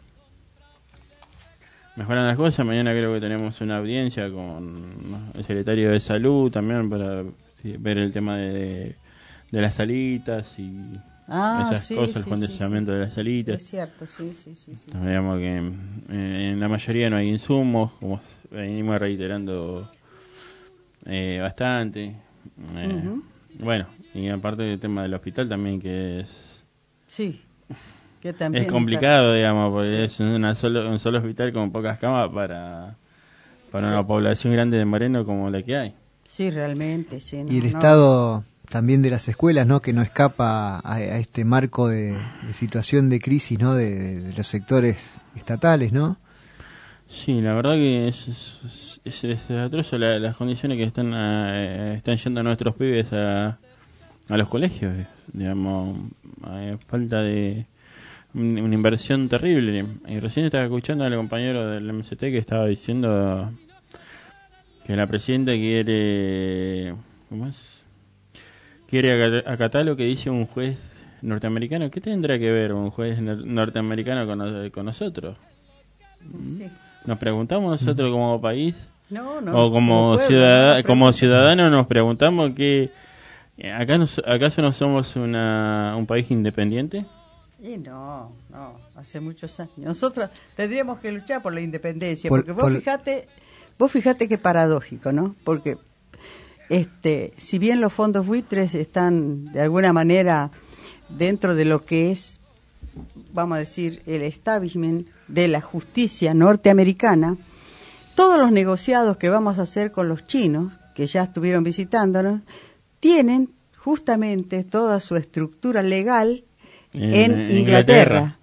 mejorando las cosas. Mañana creo que tenemos una audiencia con el secretario de Salud también para sí, ver el tema de, de las salitas y Ah, esas sí, cosas, sí, el sí, condicionamiento sí. de las salitas. Es cierto, sí, sí, sí. sí, sí. Digamos que eh, en la mayoría no hay insumos, como venimos reiterando eh, bastante. Eh, Uh-huh. Bueno, y aparte del tema del hospital también, que es Sí, que también es complicado, está... digamos, porque Sí. es una solo, un solo hospital con pocas camas para, para Sí. una población grande de Moreno como la que hay. Sí, realmente, sí. No, Y el no. estado también de las escuelas, ¿no?, que no escapa a, a este marco de, de situación de crisis, ¿no?, de, de los sectores estatales, ¿no? Sí, la verdad que es, es, es, es atroz la, las condiciones que están eh, están yendo nuestros pibes a, a los colegios, digamos, hay falta de un- una inversión terrible. Y recién estaba escuchando al compañero del M C T que estaba diciendo que la presidenta quiere, ¿cómo es? Quiere acat- acatar lo que dice un juez norteamericano. ¿Qué tendrá que ver un juez nor- norteamericano con, nos- con nosotros? Sí. Nos preguntamos nosotros como país, No, no, o como, como pueblo, ciudad- no, como pero- ciudadanos nos preguntamos que acá nos, acaso no somos una, un país independiente. Y no, no, hace muchos años. Nosotros tendríamos que luchar por la independencia, Por- porque vos por- fijate, vos fijate qué paradójico, ¿no? Porque este, si bien los fondos buitres están de alguna manera dentro de lo que es, vamos a decir, el establishment de la justicia norteamericana, todos los negociados que vamos a hacer con los chinos, que ya estuvieron visitándonos, tienen justamente toda su estructura legal en, En- en Inglaterra. Inglaterra.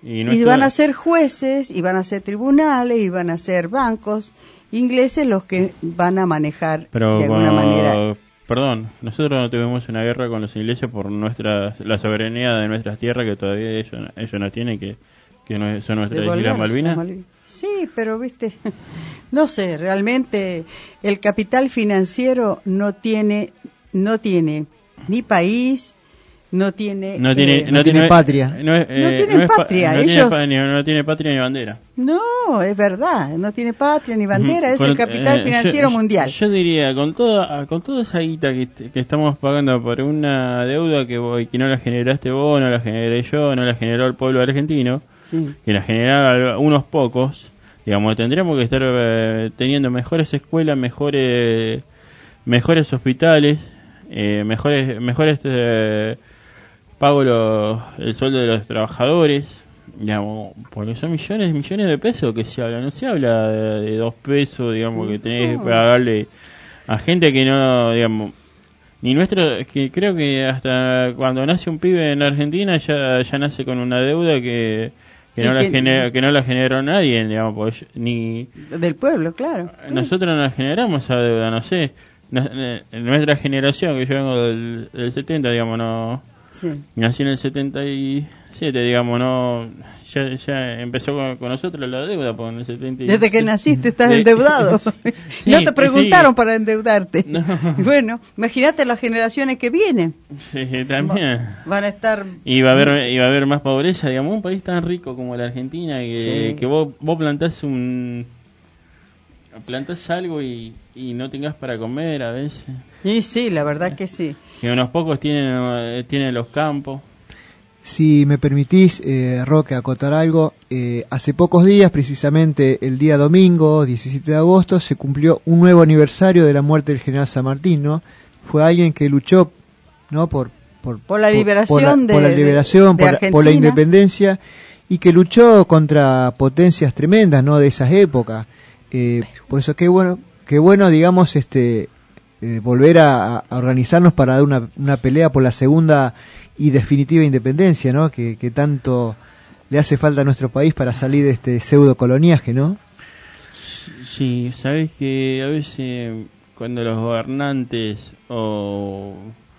Y, y nuestro... van a ser jueces, y van a ser tribunales, y van a ser bancos ingleses los que van a manejar Pero, de alguna uh, manera. Perdón, nosotros no tuvimos una guerra con los ingleses por nuestra, la soberanía de nuestras tierras que todavía ellos, ellos no tienen, que, que no, son nuestras Islas Malvinas. Sí, pero viste, no sé, realmente el capital financiero no tiene, no tiene ni país, no tiene, no tiene, eh, no tiene no, patria, no, eh, no tienen no patria, pa, no, ellos tiene, no tiene patria ni bandera. No, es verdad, no tiene patria ni bandera, es con, el capital eh, financiero yo, mundial. Yo diría, con toda, con toda esa guita que, que estamos pagando por una deuda que, vos, que no la generaste vos, no la generé yo, no la generó el pueblo argentino, sí. que la generaron unos pocos, digamos, tendríamos que estar eh, teniendo mejores escuelas, mejores mejores hospitales, eh, mejores mejores eh, pago los, el sueldo de los trabajadores, digamos, porque son millones millones de pesos que se habla, no se habla de, de dos pesos, digamos, que tenés que pagarle a gente que no, digamos, ni nuestro, que creo que hasta cuando nace un pibe en Argentina ya ya nace con una deuda que que no, la genera, que no la generó nadie, digamos, porque ni del pueblo, claro. Nosotros sí. No la generamos esa deuda, no sé, en nuestra generación, que yo vengo del, del setenta, digamos, no, sí. Nací en el setenta y siete, digamos, no, ya, ya empezó con, con nosotros la deuda, porque en el setenta y siete, desde que naciste estás de, endeudado. Sí, no te preguntaron sí. Para endeudarte. No. Bueno, imagínate las generaciones que vienen. Sí, también. Van a estar... Y va a haber, y va a haber más pobreza, digamos, un país tan rico como la Argentina, que, sí. que vos, vos plantás un... plantás algo y, y no tengas para comer a veces. Y sí, la verdad que sí. Que unos pocos tienen, tienen los campos. Si me permitís, eh, Roque, acotar algo, eh, hace pocos días, precisamente el día domingo, diecisiete de agosto, se cumplió un nuevo aniversario de la muerte del general San Martín, ¿no? Fue alguien que luchó, ¿no? Por, por, por la liberación, por, por la, de, por, la liberación de, de por, la, por la independencia, y que luchó contra potencias tremendas, ¿no? De esas épocas. Eh, por eso qué bueno, qué bueno, digamos, este, eh, volver a, a organizarnos para dar una, una pelea por la segunda y definitiva independencia, ¿no? Que, que tanto le hace falta a nuestro país para salir de este pseudo coloniaje, ¿no? Sí, sabes que a veces cuando los gobernantes o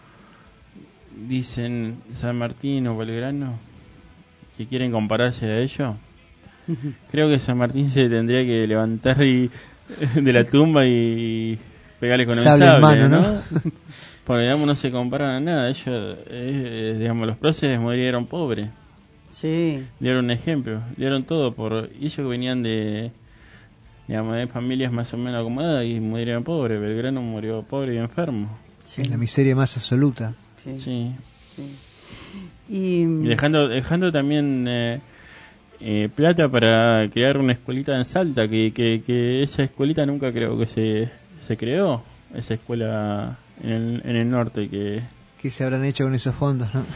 dicen San Martín o Belgrano que quieren compararse a ellos, uh-huh. Creo que San Martín se tendría que levantar y, de la tumba y pegarle con el sable, en mano, ¿no? ¿no? Porque, digamos, no se comparan a nada. Ellos, eh, digamos, los próceres murieron pobres. Sí. Dieron un ejemplo. Dieron todo por... Ellos que venían de, digamos, de familias más o menos acomodadas y murieron pobres. Belgrano murió pobre y enfermo. Sí. Es la miseria más absoluta. Sí. sí. sí. Y... y dejando, dejando también eh, eh, plata para crear una escuelita en Salta, que, que, que esa escuelita nunca creo que se, se creó. Esa escuela... En el, en el norte que... ¿Qué se habrán hecho con esos fondos, no?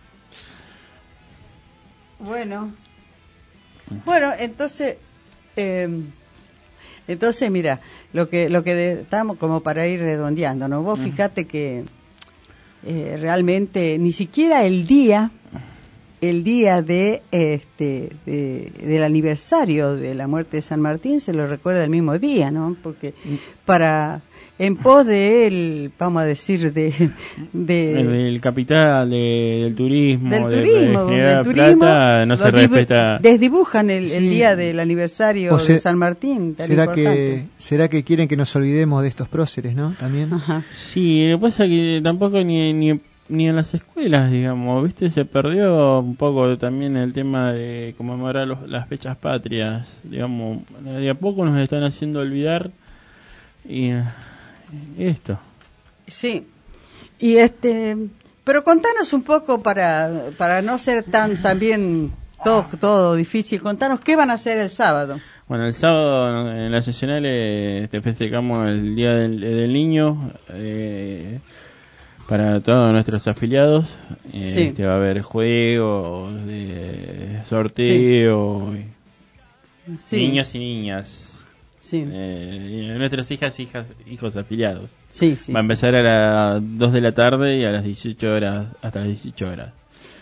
Bueno, bueno, entonces, eh, entonces mira, lo que lo que de, estamos como para ir redondeando, ¿no? Vos fíjate que eh, realmente ni siquiera el día, el día de este de, del aniversario de la muerte de San Martín se lo recuerda el mismo día, ¿no? Porque para en pos de él, vamos a decir, de... de el capital, de, del turismo, del turismo, de, de del turismo plata, no se respeta... Desdibujan el, sí. el día del aniversario se, de San Martín, tan ¿será importante. que ¿Será que quieren que nos olvidemos de estos próceres, no? También. Ajá. Sí, lo que pasa es que tampoco ni, ni, ni en las escuelas, digamos, ¿viste? Se perdió un poco también el tema de conmemorar los, las fechas patrias, digamos, de a poco nos están haciendo olvidar y... esto sí y este pero contanos un poco para para no ser tan también todo todo difícil, contanos qué van a hacer el sábado. Bueno, el sábado en las sesionales te festejamos el día del, del niño eh, para todos nuestros afiliados. eh, sí. Este, va a haber juegos, eh, sorteo, sí. Sí. Niños y niñas. Sí. Eh, nuestras hijas, hijas, hijos afiliados. Sí, sí, va a empezar sí. a las dos de la tarde y a las dieciocho horas, hasta las dieciocho horas.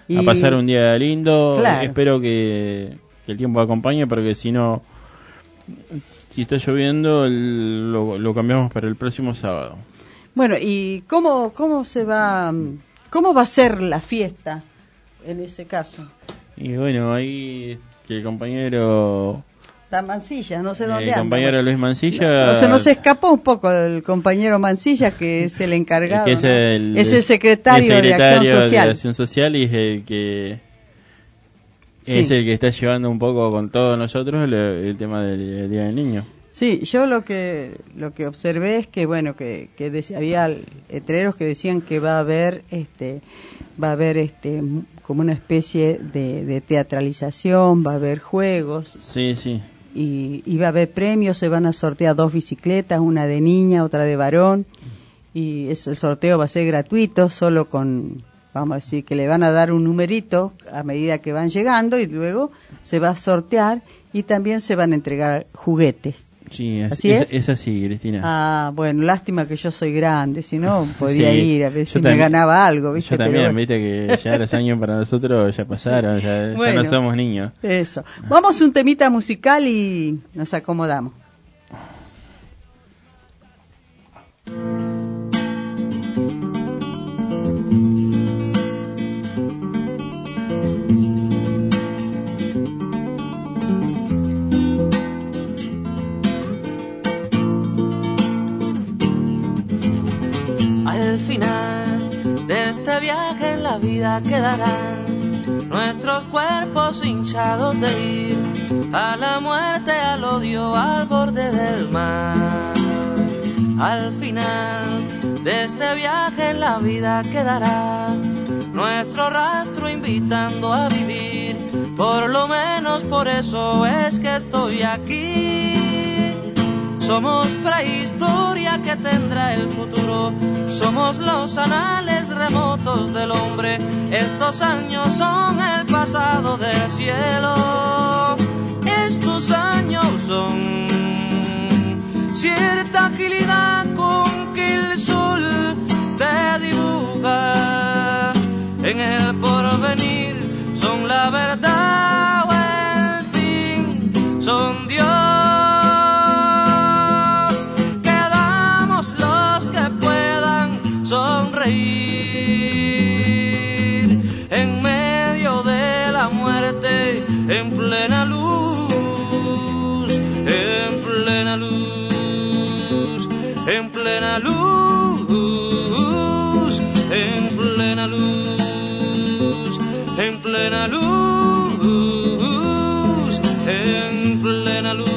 Y, a pasar un día lindo. Claro. Espero que, que el tiempo acompañe, porque si no, si está lloviendo, el, lo, lo cambiamos para el próximo sábado. Bueno, ¿y cómo, cómo se va, cómo va a ser la fiesta en ese caso? Y bueno, ahí que el compañero... La Mansilla, no sé dónde el anda. El compañero Luis Mansilla... No, se nos escapó un poco el compañero Mansilla, que es el encargado, que es, ¿no? el, es el secretario, el secretario de Acción Social. de Acción Social y es el que... Sí. Es el que está llevando un poco con todos nosotros el, el tema del, del Día del Niño. Sí, yo lo que lo que observé es que bueno que, que decía, había letreros que decían que va a haber este va a haber este como una especie de, de teatralización, va a haber juegos. Sí, sí. Y, y va a haber premios, se van a sortear dos bicicletas, una de niña, otra de varón, y ese sorteo va a ser gratuito, solo con, vamos a decir, que le van a dar un numerito a medida que van llegando y luego se va a sortear y también se van a entregar juguetes. Sí, es, ¿Así es? Es, es así, Cristina. Ah, bueno, lástima que yo soy grande, si no podía sí, ir a ver si también, me ganaba algo, ¿viste? Yo también, Pero, viste que ya los años para nosotros ya pasaron, ya, bueno, ya no somos niños. Eso. Vamos a un temita musical y nos acomodamos. Al final de este viaje en la vida quedarán nuestros cuerpos hinchados de ir a la muerte, al odio, al borde del mar. Al final de este viaje en la vida quedará nuestro rastro invitando a vivir. Por lo menos por eso es que estoy aquí. Somos prehistoria que tendrá el futuro. Somos los anales remotos del hombre. Estos años son el pasado del cielo. Estos años son cierta agilidad con que el sol te dibuja. En el porvenir son la verdad o el fin. Son Dios. Sonreír en medio de la muerte, en plena luz, en plena luz, en plena luz, en plena luz, en plena luz, en plena luz.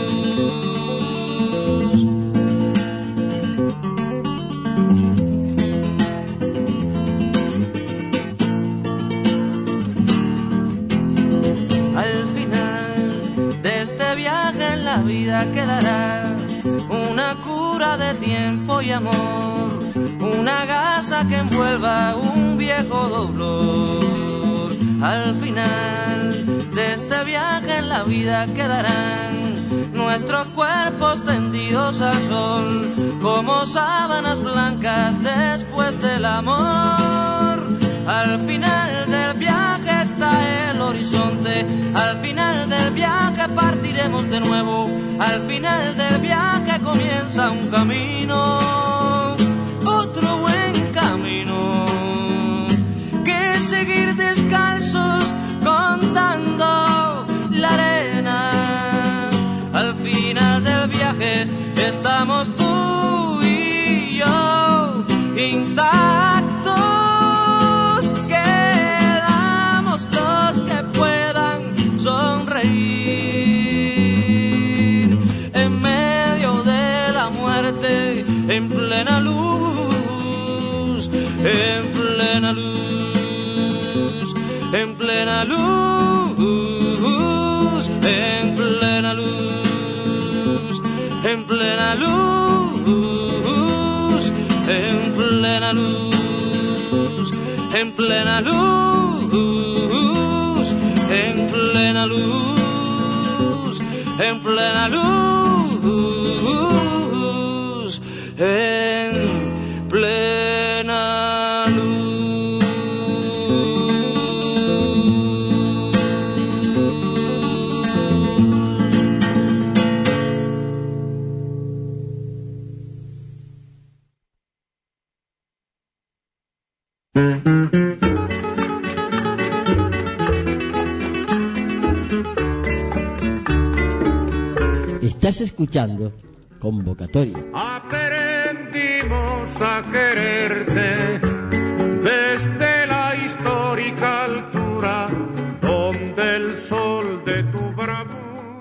La vida quedará una cura de tiempo y amor, una gasa que envuelva un viejo dolor. Al final de este viaje en la vida quedarán nuestros cuerpos tendidos al sol, como sábanas blancas después del amor. Al final del viaje está el horizonte, al final del viaje partiremos de nuevo, al final del viaje comienza un camino, otro buen camino, que seguir descalzos contando la arena. Al final del viaje estamos tú y yo intactos. En plena luz, en plena luz, en plena luz, en plena luz, en plena luz, en plena luz, en plena luz, en plena luz, en plena luz, en plena luz. Estás escuchando Convocatoria. Aprendimos a quererte desde la histórica altura donde el sol de tu bravura.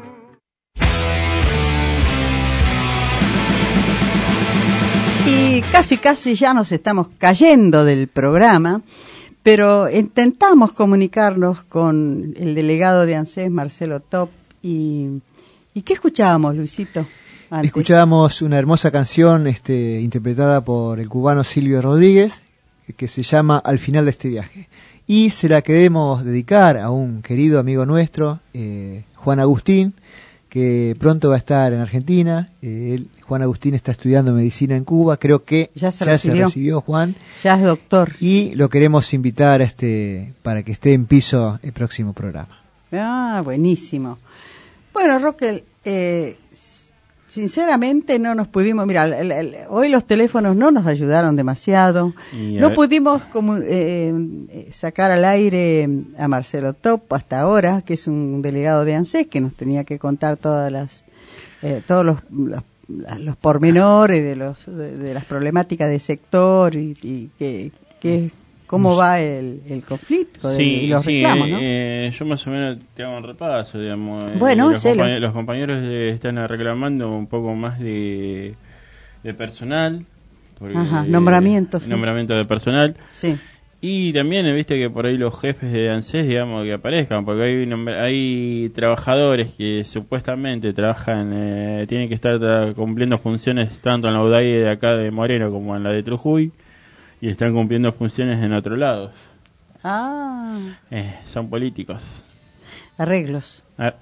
Y casi casi ya nos estamos cayendo del programa, pero intentamos comunicarnos con el delegado de ANSES, Marcelo Top, y, ¿y qué escuchábamos, Luisito? Antes. Escuchábamos una hermosa canción este, interpretada por el cubano Silvio Rodríguez, que se llama Al final de este viaje. Y se la queremos dedicar a un querido amigo nuestro, eh, Juan Agustín, que pronto va a estar en Argentina. Eh, él, Juan Agustín está estudiando medicina en Cuba, creo que ya se, ya recibió. se recibió Juan. Ya es doctor. Y lo queremos invitar a este, para que esté en piso el próximo programa. Ah, buenísimo. Bueno, Roque, eh, sinceramente no nos pudimos, mira, el, el, hoy los teléfonos no nos ayudaron demasiado, y no pudimos como, eh, sacar al aire a Marcelo Top hasta ahora, que es un delegado de ANSES, que nos tenía que contar todas las, eh, todos los, los, los pormenores de, los, de, de las problemáticas del sector y, y que, que cómo va el, el conflicto de, sí, y los sí, reclamos, ¿no? Eh, yo más o menos te hago un repaso, digamos. Bueno, los, compañeros, los compañeros están reclamando un poco más de, de personal. Porque, Ajá, nombramientos. Eh, nombramiento de personal. Sí. Y también, viste, que por ahí los jefes de ANSES, digamos, que aparezcan, porque hay, hay trabajadores que supuestamente trabajan, eh, tienen que estar tra- cumpliendo funciones tanto en la U D A I de acá de Moreno como en la de Trujuy, y están cumpliendo funciones en otro lado. Ah. Eh, son políticos. Arreglos. Ah.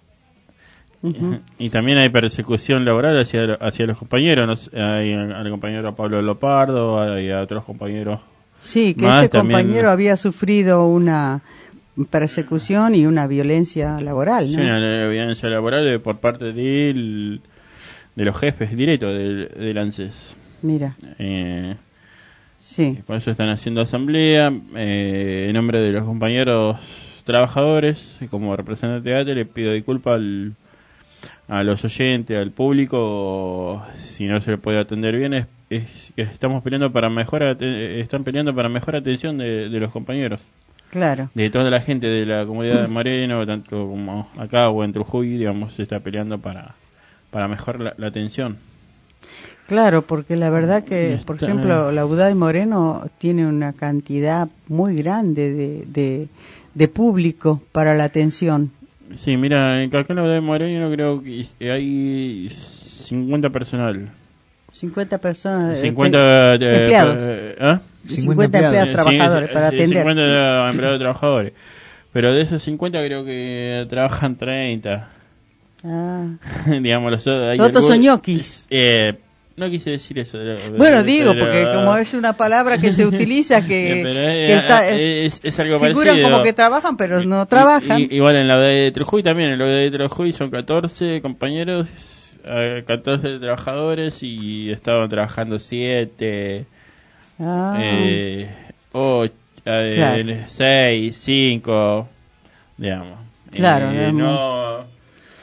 Uh-huh. Y también hay persecución laboral hacia, hacia los compañeros. ¿No? Hay al compañero Pablo Lopardo, hay a otros compañeros. Sí, que más, este también, compañero había sufrido una persecución y una violencia laboral, ¿no? Sí, una violencia laboral por parte de, el, de los jefes directos del, del ANSES. Mira. Eh, sí. Por eso están haciendo asamblea eh, en nombre de los compañeros trabajadores. Como representante de A T E le pido disculpas al, a los oyentes, al público, si no se le puede atender bien. Es, es que estamos peleando para mejor están peleando para mejor atención de, de los compañeros. Claro. De toda la gente de la comunidad de Moreno, tanto como acá o en Trujuy, digamos, se está peleando para para mejorar la, la atención. Claro, porque la verdad que, Está, por ejemplo, la U D A I Moreno tiene una cantidad muy grande de, de, de público para la atención. Sí, mira, acá en la U D A I Moreno creo que hay cincuenta personal. cincuenta personas. cincuenta eh, empleados. Eh, ¿ah? cincuenta empleados trabajadores sí, para atender. cincuenta empleados trabajadores. Pero de esos cincuenta creo que trabajan treinta. Ah. Digamos, los hay otros algún, son ñoquis. Eh, no quise decir eso. Bueno, digo, pero, porque como es una palabra que se utiliza que, pero, que eh, está, es, es algo figuran parecido. Como que trabajan, pero no trabajan. Y, y, igual en la U D A I de Trujuy también, en la U D A I de Trujuy son catorce compañeros, catorce trabajadores y estaban trabajando siete, ah. eh, ocho, eh, claro. seis, cinco, digamos. Claro, eh, no...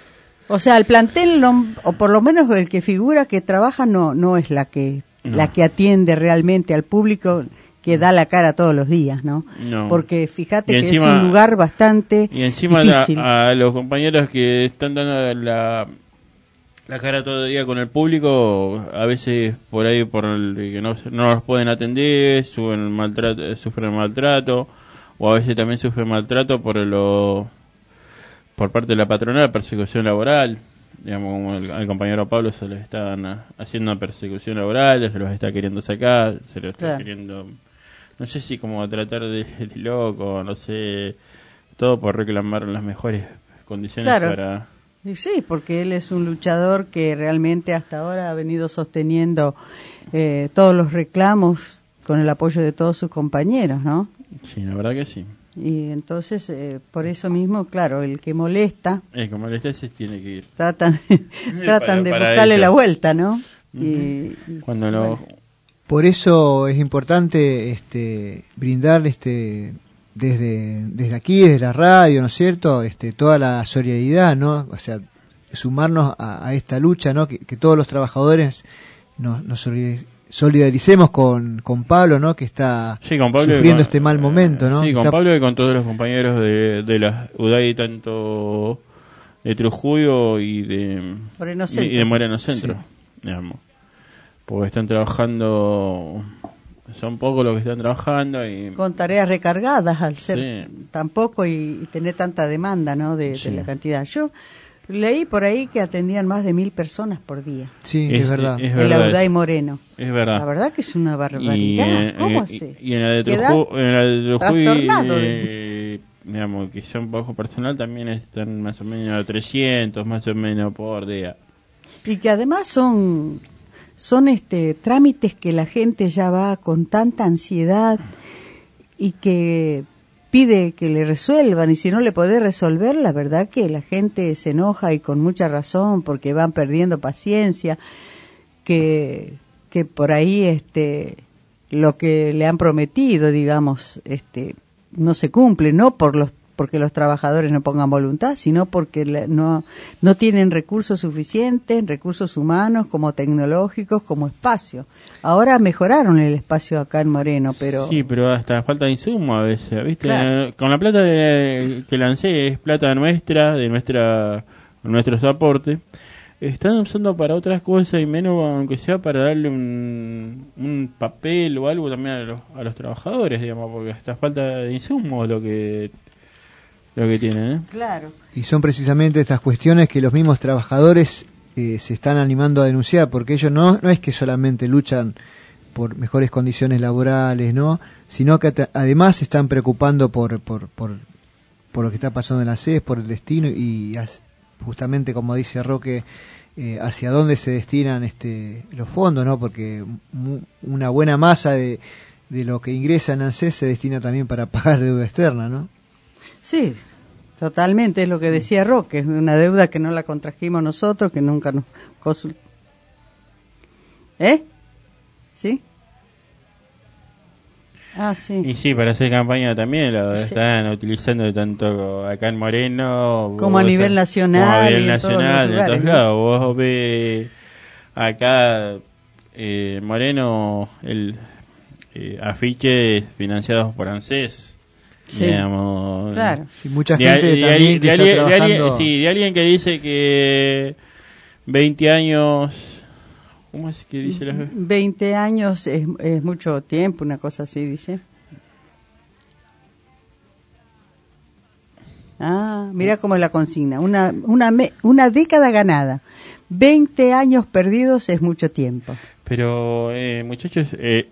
O sea, el plantel, no, o por lo menos el que figura que trabaja, no no es la que no. la que atiende realmente al público, que da la cara todos los días, ¿no? No. Porque fíjate y que encima, es un lugar bastante y encima difícil. A, a los compañeros que están dando la, la cara todo el día con el público, a veces por ahí, por el que no, no los pueden atender, suben maltrato, sufren maltrato, o a veces también sufren maltrato por lo... por parte de la patronal, persecución laboral, digamos, como el, al compañero Pablo se le están haciendo una persecución laboral, se los está queriendo sacar, se los está claro. queriendo, no sé si como tratar de, de loco, no sé, todo por reclamar las mejores condiciones claro. para... Sí, porque él es un luchador que realmente hasta ahora ha venido sosteniendo eh, todos los reclamos con el apoyo de todos sus compañeros, ¿no? Sí, la verdad que sí. Y entonces, eh, por eso mismo, claro, el que molesta... El que molesta se tiene que ir. Tratan, tratan para, de para buscarle eso. la vuelta, ¿no? Uh-huh. y, Cuando lo... bueno. Por eso es importante este, brindar este, desde, desde aquí, desde la radio, ¿no es cierto?, este, toda la solidaridad, ¿no? O sea, sumarnos a, a esta lucha, ¿no? Que, que todos los trabajadores nos, nos solidaricemos con, con Pablo, ¿no? Que está sí, con Pablo sufriendo con, este mal momento, ¿no? Sí, con está... Pablo y con todos los compañeros de, de la U D A I, tanto de Trujillo y de Moreno Centro, y de Moreno Centro, sí. Digamos. Porque están trabajando, son pocos los que están trabajando y con tareas recargadas al ser sí. tan poco y, y tener tanta demanda, ¿no? De, sí. de la cantidad. Yo leí por ahí que atendían más de mil personas por día. Sí, es, es verdad. Es, es en verdad la U D A I Moreno. Es verdad. La verdad que es una barbaridad. Y, ¿Cómo eh, haces? Y, y en la de Trujillo, en la de Trujillo eh, digamos que son bajo personal también están más o menos trescientos más o menos por día. Y que además son son este trámites que la gente ya va con tanta ansiedad y que pide que le resuelvan, y si no le podés resolver, la verdad que la gente se enoja y con mucha razón porque van perdiendo paciencia, que que por ahí este lo que le han prometido, digamos, este no se cumple, no por los porque los trabajadores no pongan voluntad, sino porque no no tienen recursos suficientes, recursos humanos como tecnológicos, como espacio. Ahora mejoraron el espacio acá en Moreno, pero... Sí, pero hasta falta de insumo a veces, ¿viste? Claro. Con la plata de, que lancé, es plata nuestra, de nuestra nuestros aportes, están usando para otras cosas y menos, aunque sea para darle un, un papel o algo también a los, a los trabajadores, digamos, porque hasta falta de insumo lo que... lo que tienen, ¿eh? Claro. Y son precisamente estas cuestiones que los mismos trabajadores eh, se están animando a denunciar, porque ellos no no es que solamente luchan por mejores condiciones laborales, ¿no? Sino que at- además se están preocupando por, por por por lo que está pasando en la C E S, por el destino y as- justamente como dice Roque, eh, hacia dónde se destinan este los fondos, ¿no? Porque mu- una buena masa de de lo que ingresa en ANSES se destina también para pagar deuda externa, ¿no? Sí, totalmente, es lo que decía Roque, es una deuda que no la contrajimos nosotros, que nunca nos consultó. ¿Eh? ¿Sí? Ah, sí. Y sí, para hacer campaña también lo Sí. están utilizando tanto acá en Moreno como a vos, nivel nacional, como a nivel y en todos los nacional, de lugares, todos ¿no? lados. Vos ves acá eh, Moreno el eh, afiches financiados por ANSES. Sí, digamos, claro. Sí, mucha de, gente de, de, también de, que de, está alguien, de, alguien, trabajando... sí, de alguien que dice que veinte años, ¿cómo es que dice la veinte años es, es mucho tiempo, una cosa así, dice. Ah, mira cómo es la consigna, una una me, una década ganada. veinte años perdidos es mucho tiempo. Pero eh, muchachos, eh,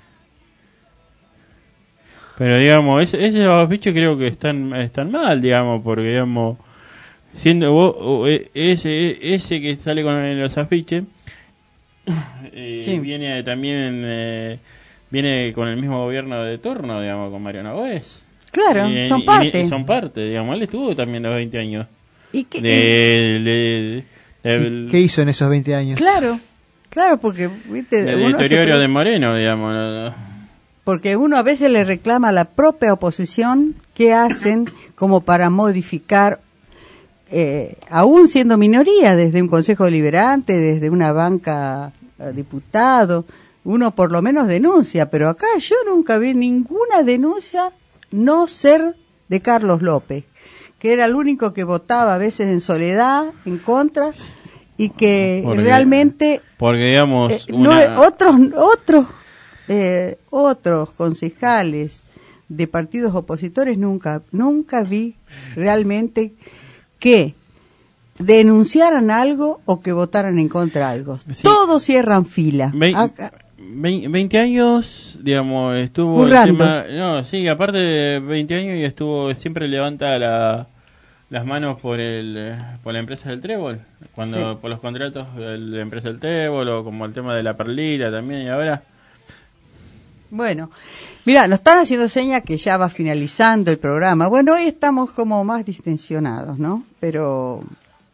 pero digamos, ese, esos afiches creo que están están mal, digamos, porque digamos, siendo vos o, eh, ese ese que sale con los afiches eh, Sí. viene también eh, viene con el mismo gobierno de turno, digamos, con Mariano Góez. Claro, Y- son y- parte. y son parte, digamos, él estuvo también los veinte años. ¿Y qué, De, de- de- ¿Qué hizo en esos veinte años? Claro, claro, porque viste, del uno se deterioro pre- de Moreno, digamos. ¿no? porque uno a veces le reclama a la propia oposición qué hacen como para modificar, eh, aún siendo minoría, desde un consejo deliberante, desde una banca eh, diputado, uno por lo menos denuncia, pero acá yo nunca vi ninguna denuncia no ser de Carlos López, que era el único que votaba a veces en soledad, en contra, y que Porque- realmente Porque, digamos, eh, una... no, otros otros eh, otros concejales de partidos opositores nunca nunca vi realmente que denunciaran algo o que votaran en contra de algo. Sí. Todos cierran fila. Vein- Acá- vein- veinte años, digamos, estuvo Currando. el tema... No, sí, aparte de veinte años y estuvo, siempre levanta la, las manos por el eh, por la empresa del Trébol, cuando Sí. por los contratos de la empresa del Trébol, o como el tema de la Perlita también, y ahora... Bueno, mira, nos están haciendo señas que ya va finalizando el programa. Bueno, hoy estamos como más distensionados, ¿no? Pero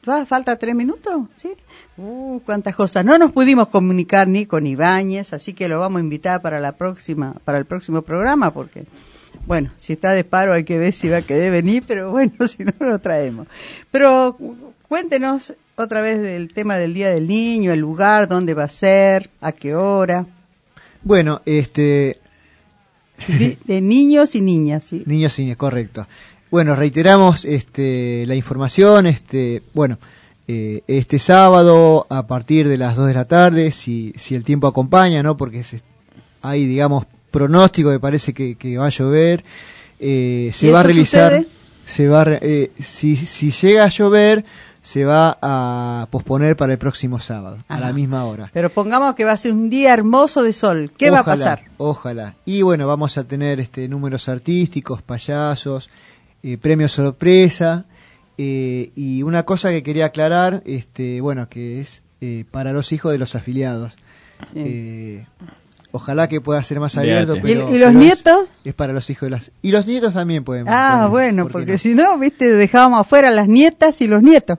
¿Va? ¿Falta tres minutos? ¿Sí? Uh, cuántas cosas. No nos pudimos comunicar ni con Ibáñez, así que lo vamos a invitar para la próxima, para el próximo programa, porque, bueno, si está de paro hay que ver si va a querer venir, pero bueno, si no, lo traemos. Pero cuéntenos otra vez del tema del Día del Niño, el lugar, dónde va a ser, a qué hora. Bueno, este... De, de niños y niñas, sí. Niños y niñas, correcto. Bueno, reiteramos este, la información, este, bueno, eh, este sábado a partir de las dos de la tarde, si, si el tiempo acompaña, ¿no? Porque es, hay, digamos, pronóstico que parece que, que va a llover, eh, se va a realizar, sucede? se va, eh, si, si llega a llover, se va a posponer para el próximo sábado, Ajá. a la misma hora. Pero pongamos que va a ser un día hermoso de sol. ¿Qué ojalá, va a pasar? Ojalá. Y bueno, vamos a tener este números artísticos, payasos, eh, premios sorpresa, eh, y una cosa que quería aclarar, este, bueno, que es eh, para los hijos de los afiliados. Sí. Eh, ojalá que pueda ser más abierto. Pero, ¿Y, y los pero nietos? Es, es para los hijos de las... Y los nietos también pueden. Ah, pueden, bueno, ¿por porque no? si no, viste, dejábamos afuera las nietas y los nietos.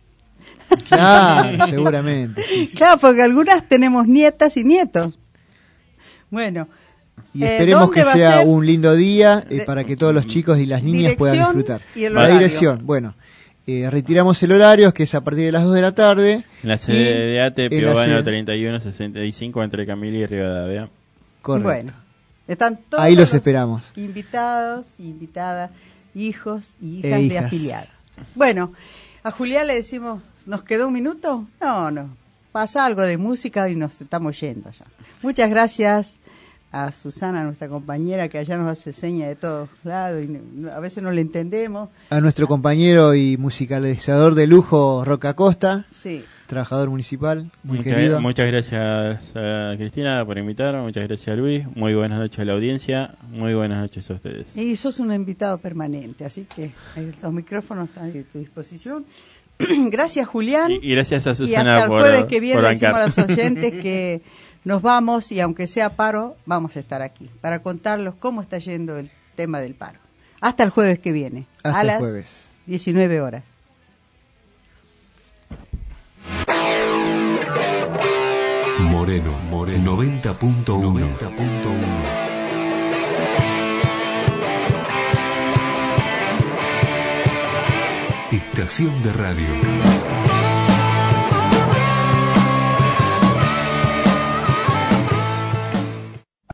Claro, seguramente. Sí, sí. Claro, porque algunas tenemos nietas y nietos. Bueno. Y esperemos eh, que sea un lindo día eh, para que todos los chicos y las niñas puedan disfrutar. Y el la dirección, bueno, eh, retiramos el horario, que es a partir de las dos de la tarde. En la sede de A T E, Piovano treinta y uno sesenta y cinco, entre Camila y Rivadavia. Correcto. Bueno, están todos ahí los, los esperamos. Invitados, invitadas, hijos y hijas, e hijas de afiliados. Bueno, a Julián le decimos, ¿nos quedó un minuto? No, no. Pasa algo de música y nos estamos yendo ya. Muchas gracias a Susana, nuestra compañera, que allá nos hace señas de todos lados y a veces no le entendemos. A nuestro compañero y musicalizador de lujo, Roca Costa, sí. trabajador municipal, muy muchas, querido. Muchas gracias a Cristina por invitarme, muchas gracias a Luis, muy buenas noches a la audiencia, muy buenas noches a ustedes. Y sos un invitado permanente, así que los micrófonos están a tu disposición. Gracias, Julián. Y, y gracias a Susana y hasta por el jueves que viene por decimos a los oyentes que nos vamos y aunque sea paro, vamos a estar aquí para contarles cómo está yendo el tema del paro. Hasta el jueves que viene, hasta a las jueves. diecinueve horas. Moreno, Moreno, noventa punto uno. Estación de radio.